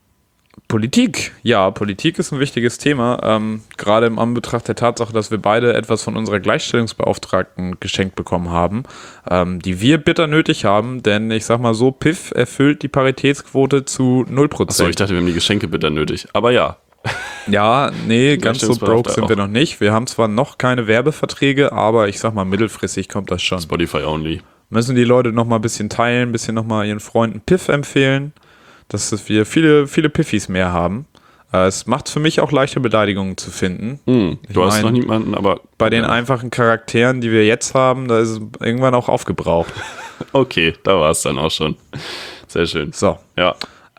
Politik. Ja, Politik ist ein wichtiges Thema. Gerade im Anbetracht der Tatsache, dass wir beide etwas von unserer Gleichstellungsbeauftragten geschenkt bekommen haben, die wir bitter nötig haben, denn ich sag mal so, PIF erfüllt die Paritätsquote zu 0%. Achso, ich dachte, wir haben die Geschenke bitter nötig. Aber ja. Ja, nee, ganz so broke sind wir noch nicht. Wir haben zwar noch keine Werbeverträge, aber ich sag mal, mittelfristig kommt das schon. Spotify only. Müssen die Leute noch mal ein bisschen teilen, ein bisschen noch mal ihren Freunden PIF empfehlen, dass wir viele Piffis mehr haben. Es macht für mich auch leichte Beleidigungen zu finden. Du hast noch niemanden, aber... Bei den einfachen Charakteren, die wir jetzt haben, da ist es irgendwann auch aufgebraucht. Okay, da war es dann auch schon. Sehr schön. So. Ja.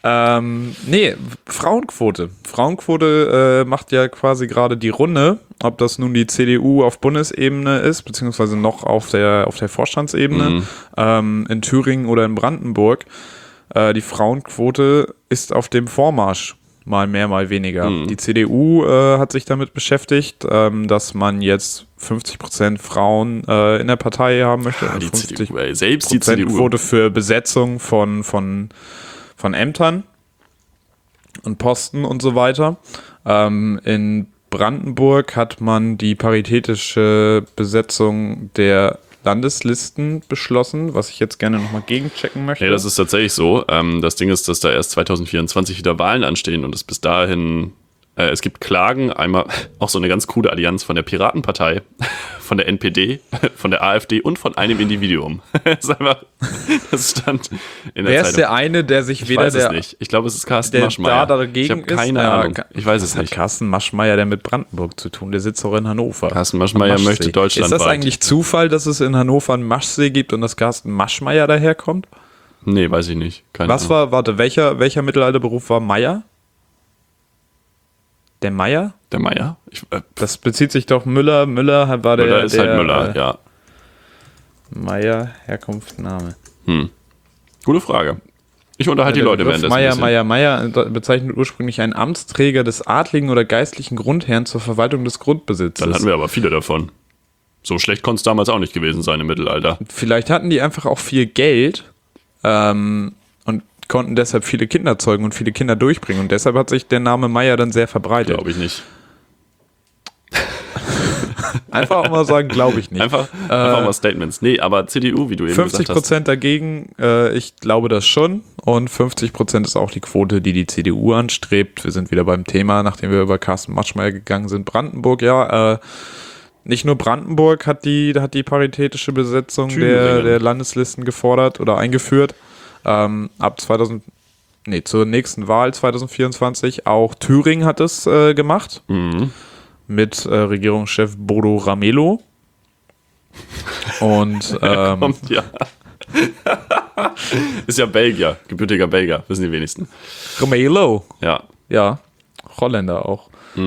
Nee, Frauenquote. Frauenquote macht ja quasi gerade die Runde, ob das nun die CDU auf Bundesebene ist, beziehungsweise noch auf der Vorstandsebene, in Thüringen oder in Brandenburg. Die Frauenquote ist auf dem Vormarsch, mal mehr, mal weniger. Die CDU hat sich damit beschäftigt, dass man jetzt 50% Frauen in der Partei haben möchte. Die 50% CDU, ey. Selbst die CDU. Quote für Besetzung von Ämtern und Posten und so weiter. In Brandenburg hat man die paritätische Besetzung der Landeslisten beschlossen, was ich jetzt gerne nochmal gegenchecken möchte. Ja, das ist tatsächlich so. Das Ding ist, dass da erst 2024 wieder Wahlen anstehen und es bis dahin, es gibt Klagen, einmal auch so eine ganz coole Allianz von der Piratenpartei, von der NPD, von der AfD und von einem Individuum. Das stand in der Wer Zeitung. ist der eine, der sich Ich weder weiß es nicht. Ich glaube, es ist Carsten der Maschmeyer. da dagegen ich habe keine Ahnung. Ich weiß es hat nicht. Carsten Maschmeyer denn mit Brandenburg zu tun? Der sitzt auch in Hannover. Carsten Maschmeyer möchte deutschlandweit. Ist das eigentlich Zufall, dass es in Hannover einen Maschsee gibt und dass Carsten Maschmeyer daherkommt? Nee, weiß ich nicht. Keine Ahnung. Welcher Mittelalterberuf war Meier? Der Meier? Der Meier? Das bezieht sich doch Müller war der. Müller ist halt Müller, ja. Meier, Herkunft, Name. Gute Frage. Ich unterhalte die Leute währenddessen. Meier bezeichnet ursprünglich einen Amtsträger des adligen oder geistlichen Grundherrn zur Verwaltung des Grundbesitzes. Dann hatten wir aber viele davon. So schlecht konnte es damals auch nicht gewesen sein im Mittelalter. Vielleicht hatten die einfach auch viel Geld und konnten deshalb viele Kinder zeugen und viele Kinder durchbringen. Und deshalb hat sich der Name Meier dann sehr verbreitet. Glaube ich nicht. Einfach auch mal sagen, glaube ich nicht. Einfach mal Statements. Nee, aber CDU, wie du eben gesagt hast. 50% dagegen, ich glaube das schon. Und 50% ist auch die Quote, die die CDU anstrebt. Wir sind wieder beim Thema, nachdem wir über Carsten Maschmeyer gegangen sind. Brandenburg, ja, Nicht nur Brandenburg hat die paritätische Besetzung Thüringen. der Landeslisten gefordert oder eingeführt. Zur nächsten Wahl 2024. Auch Thüringen hat es gemacht. Mit Regierungschef Bodo Ramelow. Und Kommt, ja. Ist ja Belgier, gebürtiger Belgier, wissen die wenigsten. Ramelow. Ja. Ja, Holländer auch.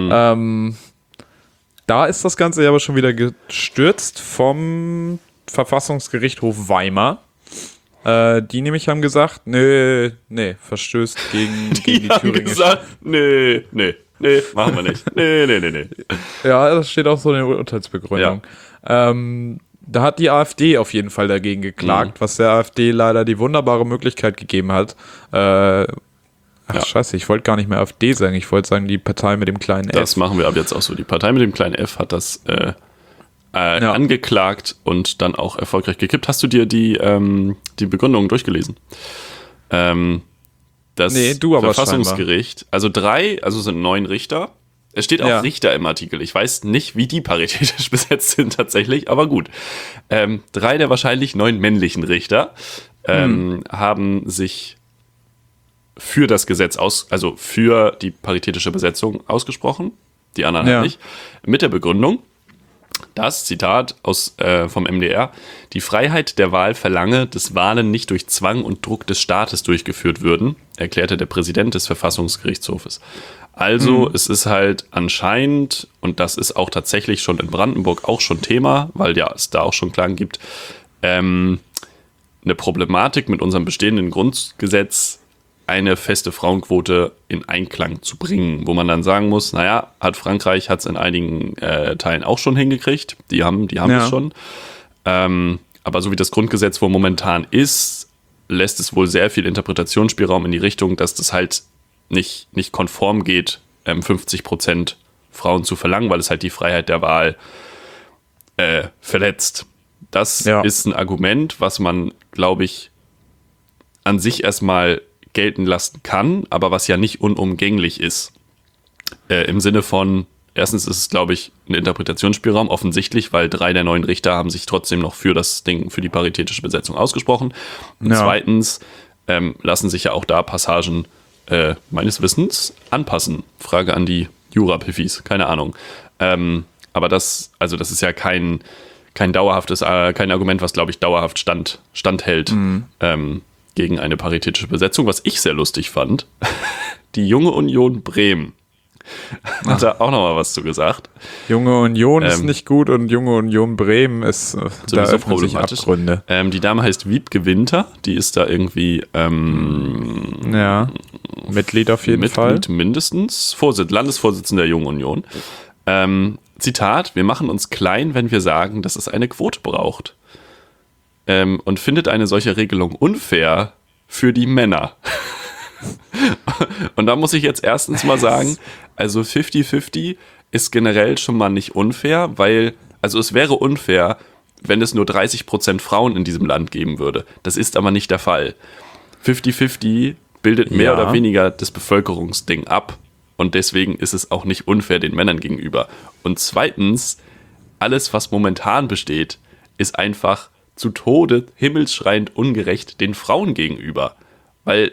Da ist das Ganze aber schon wieder gestürzt vom Verfassungsgerichtshof Weimar. Die nämlich haben gesagt, nee, verstößt gegen die haben thüringische... gesagt, nee, machen wir nicht. Nee. Ja, das steht auch so in der Urteilsbegründung. Ja. Da hat die AfD auf jeden Fall dagegen geklagt, was der AfD leider die wunderbare Möglichkeit gegeben hat. Scheiße, ich wollte gar nicht mehr AfD sagen, ich wollte sagen die Partei mit dem kleinen F. Das machen wir ab jetzt auch so. Die Partei mit dem kleinen F hat das angeklagt und dann auch erfolgreich gekippt. Hast du dir die Begründung durchgelesen? Das du aber Verfassungsgericht, also sind 9 Richter. Es steht auch Richter im Artikel. Ich weiß nicht, wie die paritätisch besetzt sind tatsächlich, aber gut. 3 der wahrscheinlich 9 männlichen Richter haben sich für das Gesetz also für die paritätische Besetzung ausgesprochen. Die anderen halt nicht. Mit der Begründung, dass, Zitat vom MDR, die Freiheit der Wahl verlange, dass Wahlen nicht durch Zwang und Druck des Staates durchgeführt würden, erklärte der Präsident des Verfassungsgerichtshofes. Also es ist halt anscheinend, und das ist auch tatsächlich schon in Brandenburg auch schon Thema, weil es da auch schon Klagen gibt, eine Problematik mit unserem bestehenden Grundgesetz, eine feste Frauenquote in Einklang zu bringen, wo man dann sagen muss, Frankreich hat es in einigen Teilen auch schon hingekriegt, die haben es schon. Aber so wie das Grundgesetz wohl momentan ist, lässt es wohl sehr viel Interpretationsspielraum in die Richtung, dass das halt nicht konform geht, 50% Frauen zu verlangen, weil es halt die Freiheit der Wahl verletzt. Das ist ein Argument, was man, glaube ich, an sich erstmal gelten lassen kann, aber was ja nicht unumgänglich ist. Im Sinne von, erstens ist es, glaube ich, ein Interpretationsspielraum, offensichtlich, weil 3 der 9 Richter haben sich trotzdem noch für die paritätische Besetzung ausgesprochen. Und zweitens lassen sich ja auch da Passagen meines Wissens anpassen. Frage an die Jura-Piffis, keine Ahnung. Aber das ist ja kein dauerhaftes, kein Argument, was, glaube ich, dauerhaft standhält gegen eine paritätische Besetzung. Was ich sehr lustig fand, die Junge Union Bremen hat da auch nochmal was zu gesagt. Junge Union ist nicht gut und Junge Union Bremen ist da öffnen sich Abgründe. Die Dame heißt Wiebke Winter, die ist da irgendwie Mitglied auf jeden Fall. Mitglied mindestens, Landesvorsitzende der Jungen Union. Zitat, wir machen uns klein, wenn wir sagen, dass es eine Quote braucht. Und findet eine solche Regelung unfair für die Männer. Und da muss ich jetzt erstens mal sagen, also 50-50 ist generell schon mal nicht unfair, weil, also es wäre unfair, wenn es nur 30% Frauen in diesem Land geben würde. Das ist aber nicht der Fall. 50-50 bildet mehr oder weniger das Bevölkerungsding ab und deswegen ist es auch nicht unfair den Männern gegenüber. Und zweitens, alles, was momentan besteht, ist einfach zu Tode himmelschreiend ungerecht den Frauen gegenüber. Weil,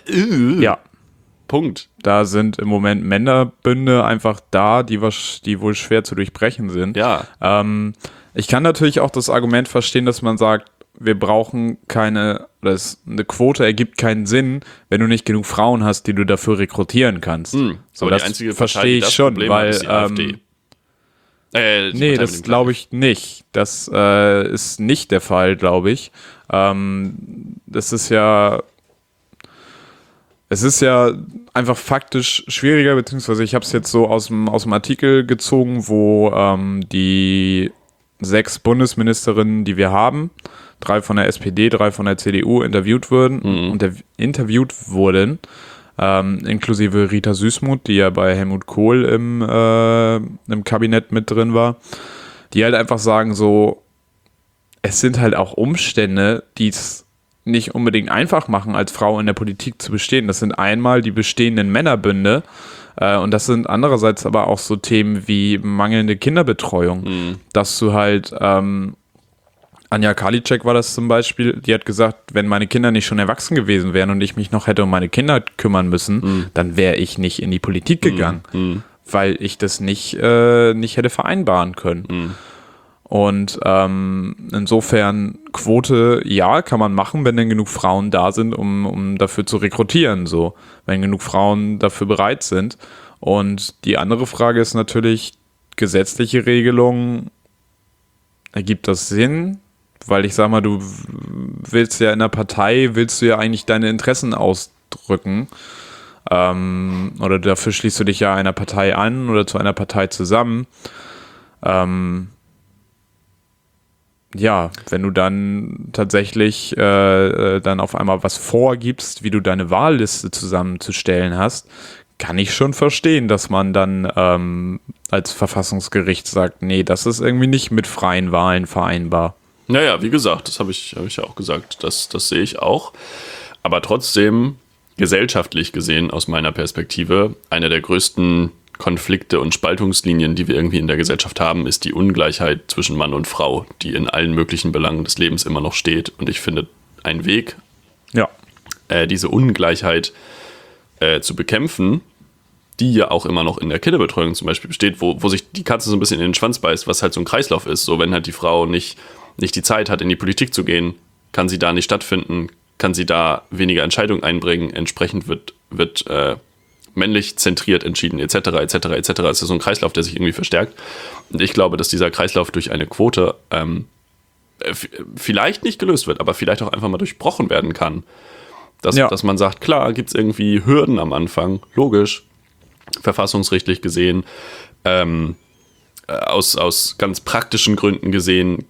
Punkt. Da sind im Moment Männerbünde einfach da, die wohl schwer zu durchbrechen sind. Ja. Ich kann natürlich auch das Argument verstehen, dass man sagt, wir brauchen eine Quote ergibt keinen Sinn, wenn du nicht genug Frauen hast, die du dafür rekrutieren kannst. So, aber die das einzige verstehe Partei, die ich das schon, Problem weil hat, ist die AfD. Das glaube ich nicht. Das ist nicht der Fall, glaube ich. Es ist ja einfach faktisch schwieriger, beziehungsweise ich habe es jetzt so aus dem Artikel gezogen, wo die 6 Bundesministerinnen, die wir haben, 3 von der SPD, 3 von der CDU interviewt wurden, inklusive Rita Süssmuth, die ja bei Helmut Kohl im Kabinett mit drin war, die halt einfach sagen so, es sind halt auch Umstände, die es nicht unbedingt einfach machen, als Frau in der Politik zu bestehen. Das sind einmal die bestehenden Männerbünde und das sind andererseits aber auch so Themen wie mangelnde Kinderbetreuung, dass du halt Anja Karliczek war das zum Beispiel, die hat gesagt, wenn meine Kinder nicht schon erwachsen gewesen wären und ich mich noch hätte um meine Kinder kümmern müssen, dann wäre ich nicht in die Politik gegangen, weil ich das nicht hätte vereinbaren können. Und insofern Quote, ja, kann man machen, wenn denn genug Frauen da sind, um dafür zu rekrutieren, so, wenn genug Frauen dafür bereit sind. Und die andere Frage ist natürlich, gesetzliche Regelungen, ergibt das Sinn? Weil ich sag mal, du willst ja in der Partei, willst du ja eigentlich deine Interessen ausdrücken. Oder dafür schließt du dich ja einer Partei an oder zu einer Partei zusammen. Ja, wenn du dann tatsächlich dann auf einmal was vorgibst, wie du deine Wahlliste zusammenzustellen hast, kann ich schon verstehen, dass man dann als Verfassungsgericht sagt, nee, das ist irgendwie nicht mit freien Wahlen vereinbar. Naja, wie gesagt, das habe ich ja auch gesagt, das sehe ich auch. Aber trotzdem, gesellschaftlich gesehen, aus meiner Perspektive, eine der größten Konflikte und Spaltungslinien, die wir irgendwie in der Gesellschaft haben, ist die Ungleichheit zwischen Mann und Frau, die in allen möglichen Belangen des Lebens immer noch steht. Und ich finde, ein Weg, diese Ungleichheit zu bekämpfen, die ja auch immer noch in der Kinderbetreuung zum Beispiel besteht, wo sich die Katze so ein bisschen in den Schwanz beißt, was halt so ein Kreislauf ist. So, wenn halt die Frau nicht die Zeit hat, in die Politik zu gehen, kann sie da nicht stattfinden, kann sie da weniger Entscheidungen einbringen, entsprechend wird männlich zentriert entschieden, etc., etc., etc. Es ist so ein Kreislauf, der sich irgendwie verstärkt. Und ich glaube, dass dieser Kreislauf durch eine Quote vielleicht nicht gelöst wird, aber vielleicht auch einfach mal durchbrochen werden kann. Dass man sagt, klar, gibt es irgendwie Hürden am Anfang, logisch, verfassungsrechtlich gesehen, aus ganz praktischen Gründen gesehen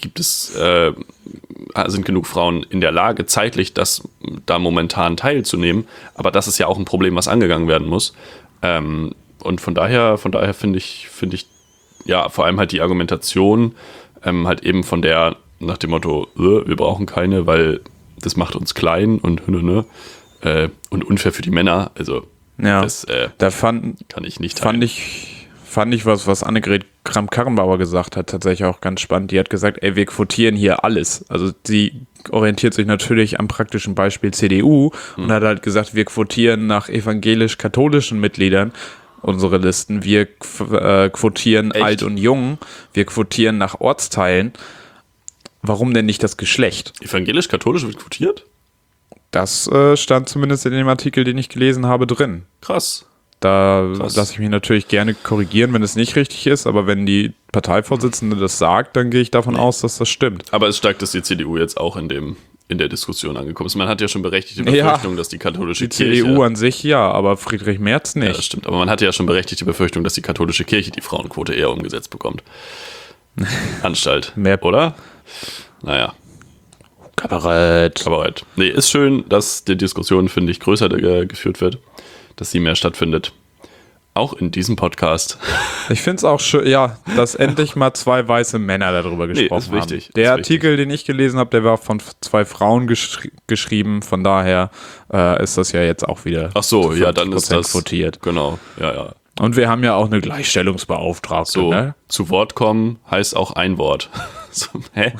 sind genug Frauen in der Lage, zeitlich da momentan teilzunehmen. Aber das ist ja auch ein Problem, was angegangen werden muss. Und von daher finde ich, ja, vor allem halt die Argumentation halt eben von der, nach dem Motto, wir brauchen keine, weil das macht uns klein und unfair für die Männer. Also, das kann ich nicht teilen. Fand ich was Annegret Kramp-Karrenbauer gesagt hat, tatsächlich auch ganz spannend. Die hat gesagt, wir quotieren hier alles. Also sie orientiert sich natürlich am praktischen Beispiel CDU und hat halt gesagt, wir quotieren nach evangelisch-katholischen Mitgliedern unsere Listen. Wir quotieren alt und jung. Wir quotieren nach Ortsteilen. Warum denn nicht das Geschlecht? Evangelisch-katholisch wird quotiert? Das stand zumindest in dem Artikel, den ich gelesen habe, drin. Krass. Da lasse ich mich natürlich gerne korrigieren, wenn es nicht richtig ist, aber wenn die Parteivorsitzende das sagt, dann gehe ich davon aus, dass das stimmt. Aber es ist stark, dass die CDU jetzt auch in der Diskussion angekommen ist. Man hat ja schon berechtigte Befürchtung, dass die katholische Kirche... Die CDU an sich ja, aber Friedrich Merz nicht. Ja, das stimmt. Aber man hatte ja schon berechtigte Befürchtung, dass die katholische Kirche die Frauenquote eher umgesetzt bekommt. Anstalt. Mehr, oder? Naja. Kabarett. Nee, ist schön, dass die Diskussion, finde ich, größer geführt wird, dass sie mehr stattfindet. Auch in diesem Podcast. Ich finde es auch schön, ja, dass endlich mal zwei weiße Männer darüber gesprochen ist wichtig, haben. Der ist Artikel, den ich gelesen habe, der war von zwei Frauen geschrieben, von daher ist das ja jetzt auch wieder dann ist das quotiert. Genau, ja. Und wir haben ja auch eine Gleichstellungsbeauftragte. So, ne? Zu Wort kommen heißt auch ein Wort. So,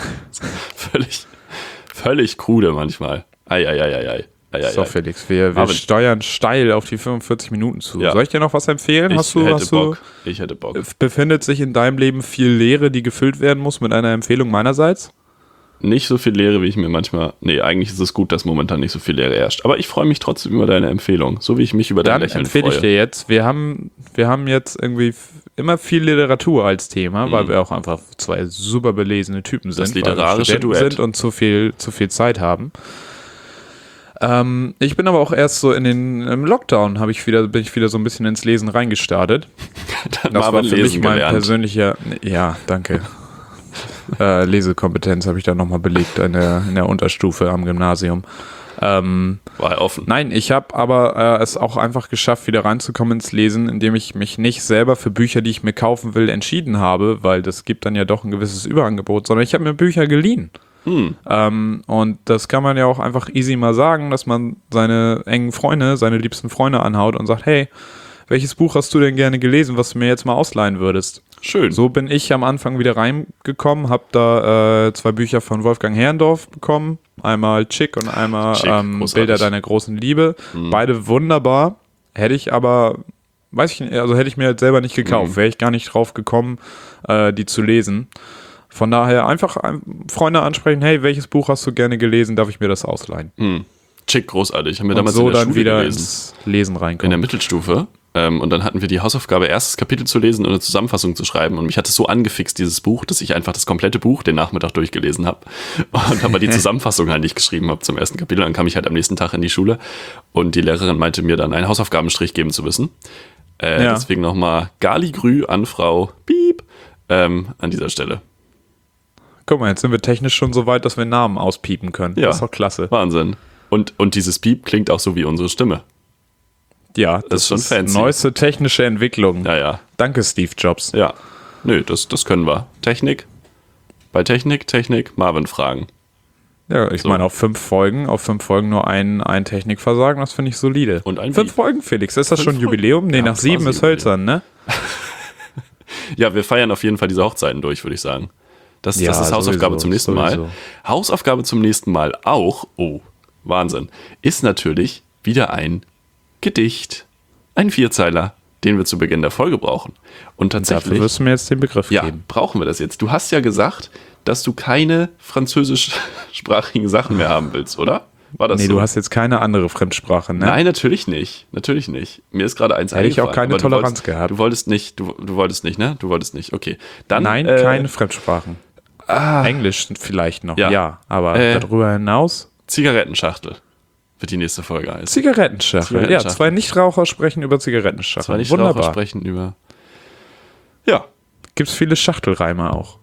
völlig krude manchmal. Ei. So, Felix, wir steuern steil auf die 45 Minuten zu. Ja. Soll ich dir noch was empfehlen? Ich hätte Bock. Befindet sich in deinem Leben viel Leere, die gefüllt werden muss mit einer Empfehlung meinerseits? Nicht so viel Leere, wie ich mir manchmal... Nee, eigentlich ist es gut, dass momentan nicht so viel Leere herrscht. Aber ich freue mich trotzdem über deine Empfehlung, so wie ich mich über dein Lächeln freue. Dann empfehle ich dir jetzt, wir haben jetzt irgendwie immer viel Literatur als Thema, weil wir auch einfach zwei super belesene Typen sind. Das literarische Duett. Sind und zu viel Zeit haben. Ich bin aber auch erst so im Lockdown bin ich wieder so ein bisschen ins Lesen reingestartet. Das war für mich mein persönlicher, ja, danke. Lesekompetenz habe ich da nochmal belegt in der Unterstufe am Gymnasium. War offen. Nein, ich habe aber es auch einfach geschafft, wieder reinzukommen ins Lesen, indem ich mich nicht selber für Bücher, die ich mir kaufen will, entschieden habe, weil das gibt dann ja doch ein gewisses Überangebot, sondern ich habe mir Bücher geliehen. Und das kann man ja auch einfach easy mal sagen, dass man seine engen Freunde, seine liebsten Freunde anhaut und sagt, hey, welches Buch hast du denn gerne gelesen, was du mir jetzt mal ausleihen würdest? Schön. So bin ich am Anfang wieder reingekommen, habe da 2 Bücher von Wolfgang Herrndorf bekommen. Einmal Chick und einmal Chick, Bilder deiner großen Liebe. Beide wunderbar. Hätte ich aber, weiß ich nicht, also hätte ich mir halt selber nicht gekauft. Wäre ich gar nicht drauf gekommen, die zu lesen. Von daher einfach Freunde ansprechen, hey, welches Buch hast du gerne gelesen, darf ich mir das ausleihen? Chick, großartig. Haben wir Und damals so in der dann Schule wieder gelesen. ins Lesen In reinkommen. der Mittelstufe. Und dann hatten wir die Hausaufgabe, erstes Kapitel zu lesen und eine Zusammenfassung zu schreiben. Und mich hat es so angefixt, dieses Buch, dass ich einfach das komplette Buch den Nachmittag durchgelesen habe. Und aber die Zusammenfassung halt nicht geschrieben habe zum ersten Kapitel. Dann kam ich halt am nächsten Tag in die Schule und die Lehrerin meinte mir dann, einen Hausaufgabenstrich geben zu müssen. Deswegen nochmal Galigrü an Frau Piep an dieser Stelle. Guck mal, jetzt sind wir technisch schon so weit, dass wir Namen auspiepen können. Ja. Das ist doch klasse. Wahnsinn. Und dieses Piep klingt auch so wie unsere Stimme. Ja, Das ist schon fancy. Neueste technische Entwicklung. Ja. Danke, Steve Jobs. Ja. Nö, das können wir. Technik. Bei Technik, Marvin fragen. Ja, ich meine, auf 5 Folgen nur ein Technikversagen, das finde ich solide. Und ein 5 Folgen, Felix, ist das 5 schon Jubiläum? Nee, Ja, nach 7 quasi ist hölzern, ne? Ja, wir feiern auf jeden Fall diese Hochzeiten durch, würde ich sagen. Das Ja, ist Hausaufgabe sowieso, zum nächsten sowieso. Mal. Hausaufgabe zum nächsten Mal auch, oh, Wahnsinn, ist natürlich wieder ein Gedicht. Ein Vierzeiler, den wir zu Beginn der Folge brauchen. Und Dafür tatsächlich, wirst du mir jetzt den Begriff ja, geben. brauchen wir das jetzt. Du hast ja gesagt, dass du keine französischsprachigen Sachen mehr haben willst, oder? War das Nee, so? du hast jetzt keine andere Fremdsprache, ne? Nein, natürlich nicht. Natürlich nicht. Mir ist gerade eins Hätte ich auch eingefallen, keine aber Toleranz gehabt. Du wolltest nicht, du wolltest nicht, ne? Du wolltest nicht, okay. Dann, Nein, keine Fremdsprachen. Englisch vielleicht noch, ja. Aber darüber hinaus Zigarettenschachtel wird die nächste Folge heißen. Zigarettenschachtel. Ja, 2 Nichtraucher sprechen über Zigarettenschachtel. Zwar nicht Wunderbar. Raucher sprechen über... Ja, Gibt's viele Schachtelreime auch.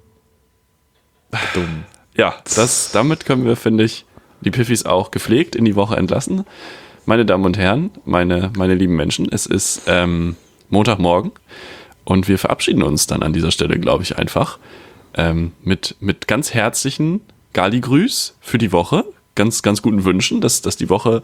Dumm. ja, damit können wir, finde ich, die Piffis auch gepflegt in die Woche entlassen. Meine Damen und Herren, meine lieben Menschen, es ist Montagmorgen und wir verabschieden uns dann an dieser Stelle, glaube ich, einfach mit ganz herzlichen Gali-Grüß für die Woche, ganz, ganz guten Wünschen, dass die Woche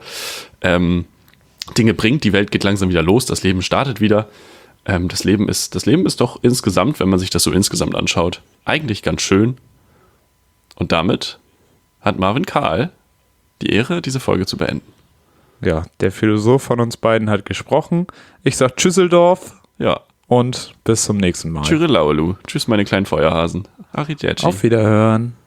Dinge bringt, die Welt geht langsam wieder los, das Leben startet wieder. Das Leben ist doch insgesamt, wenn man sich das so insgesamt anschaut, eigentlich ganz schön. Und damit hat Marvin Karl die Ehre, diese Folge zu beenden. Ja, der Philosoph von uns beiden hat gesprochen. Ich sag Tschüsseldorf Ja, und bis zum nächsten Mal. Tschüss, meine kleinen Feuerhasen. Arrivederci. Auf Wiederhören.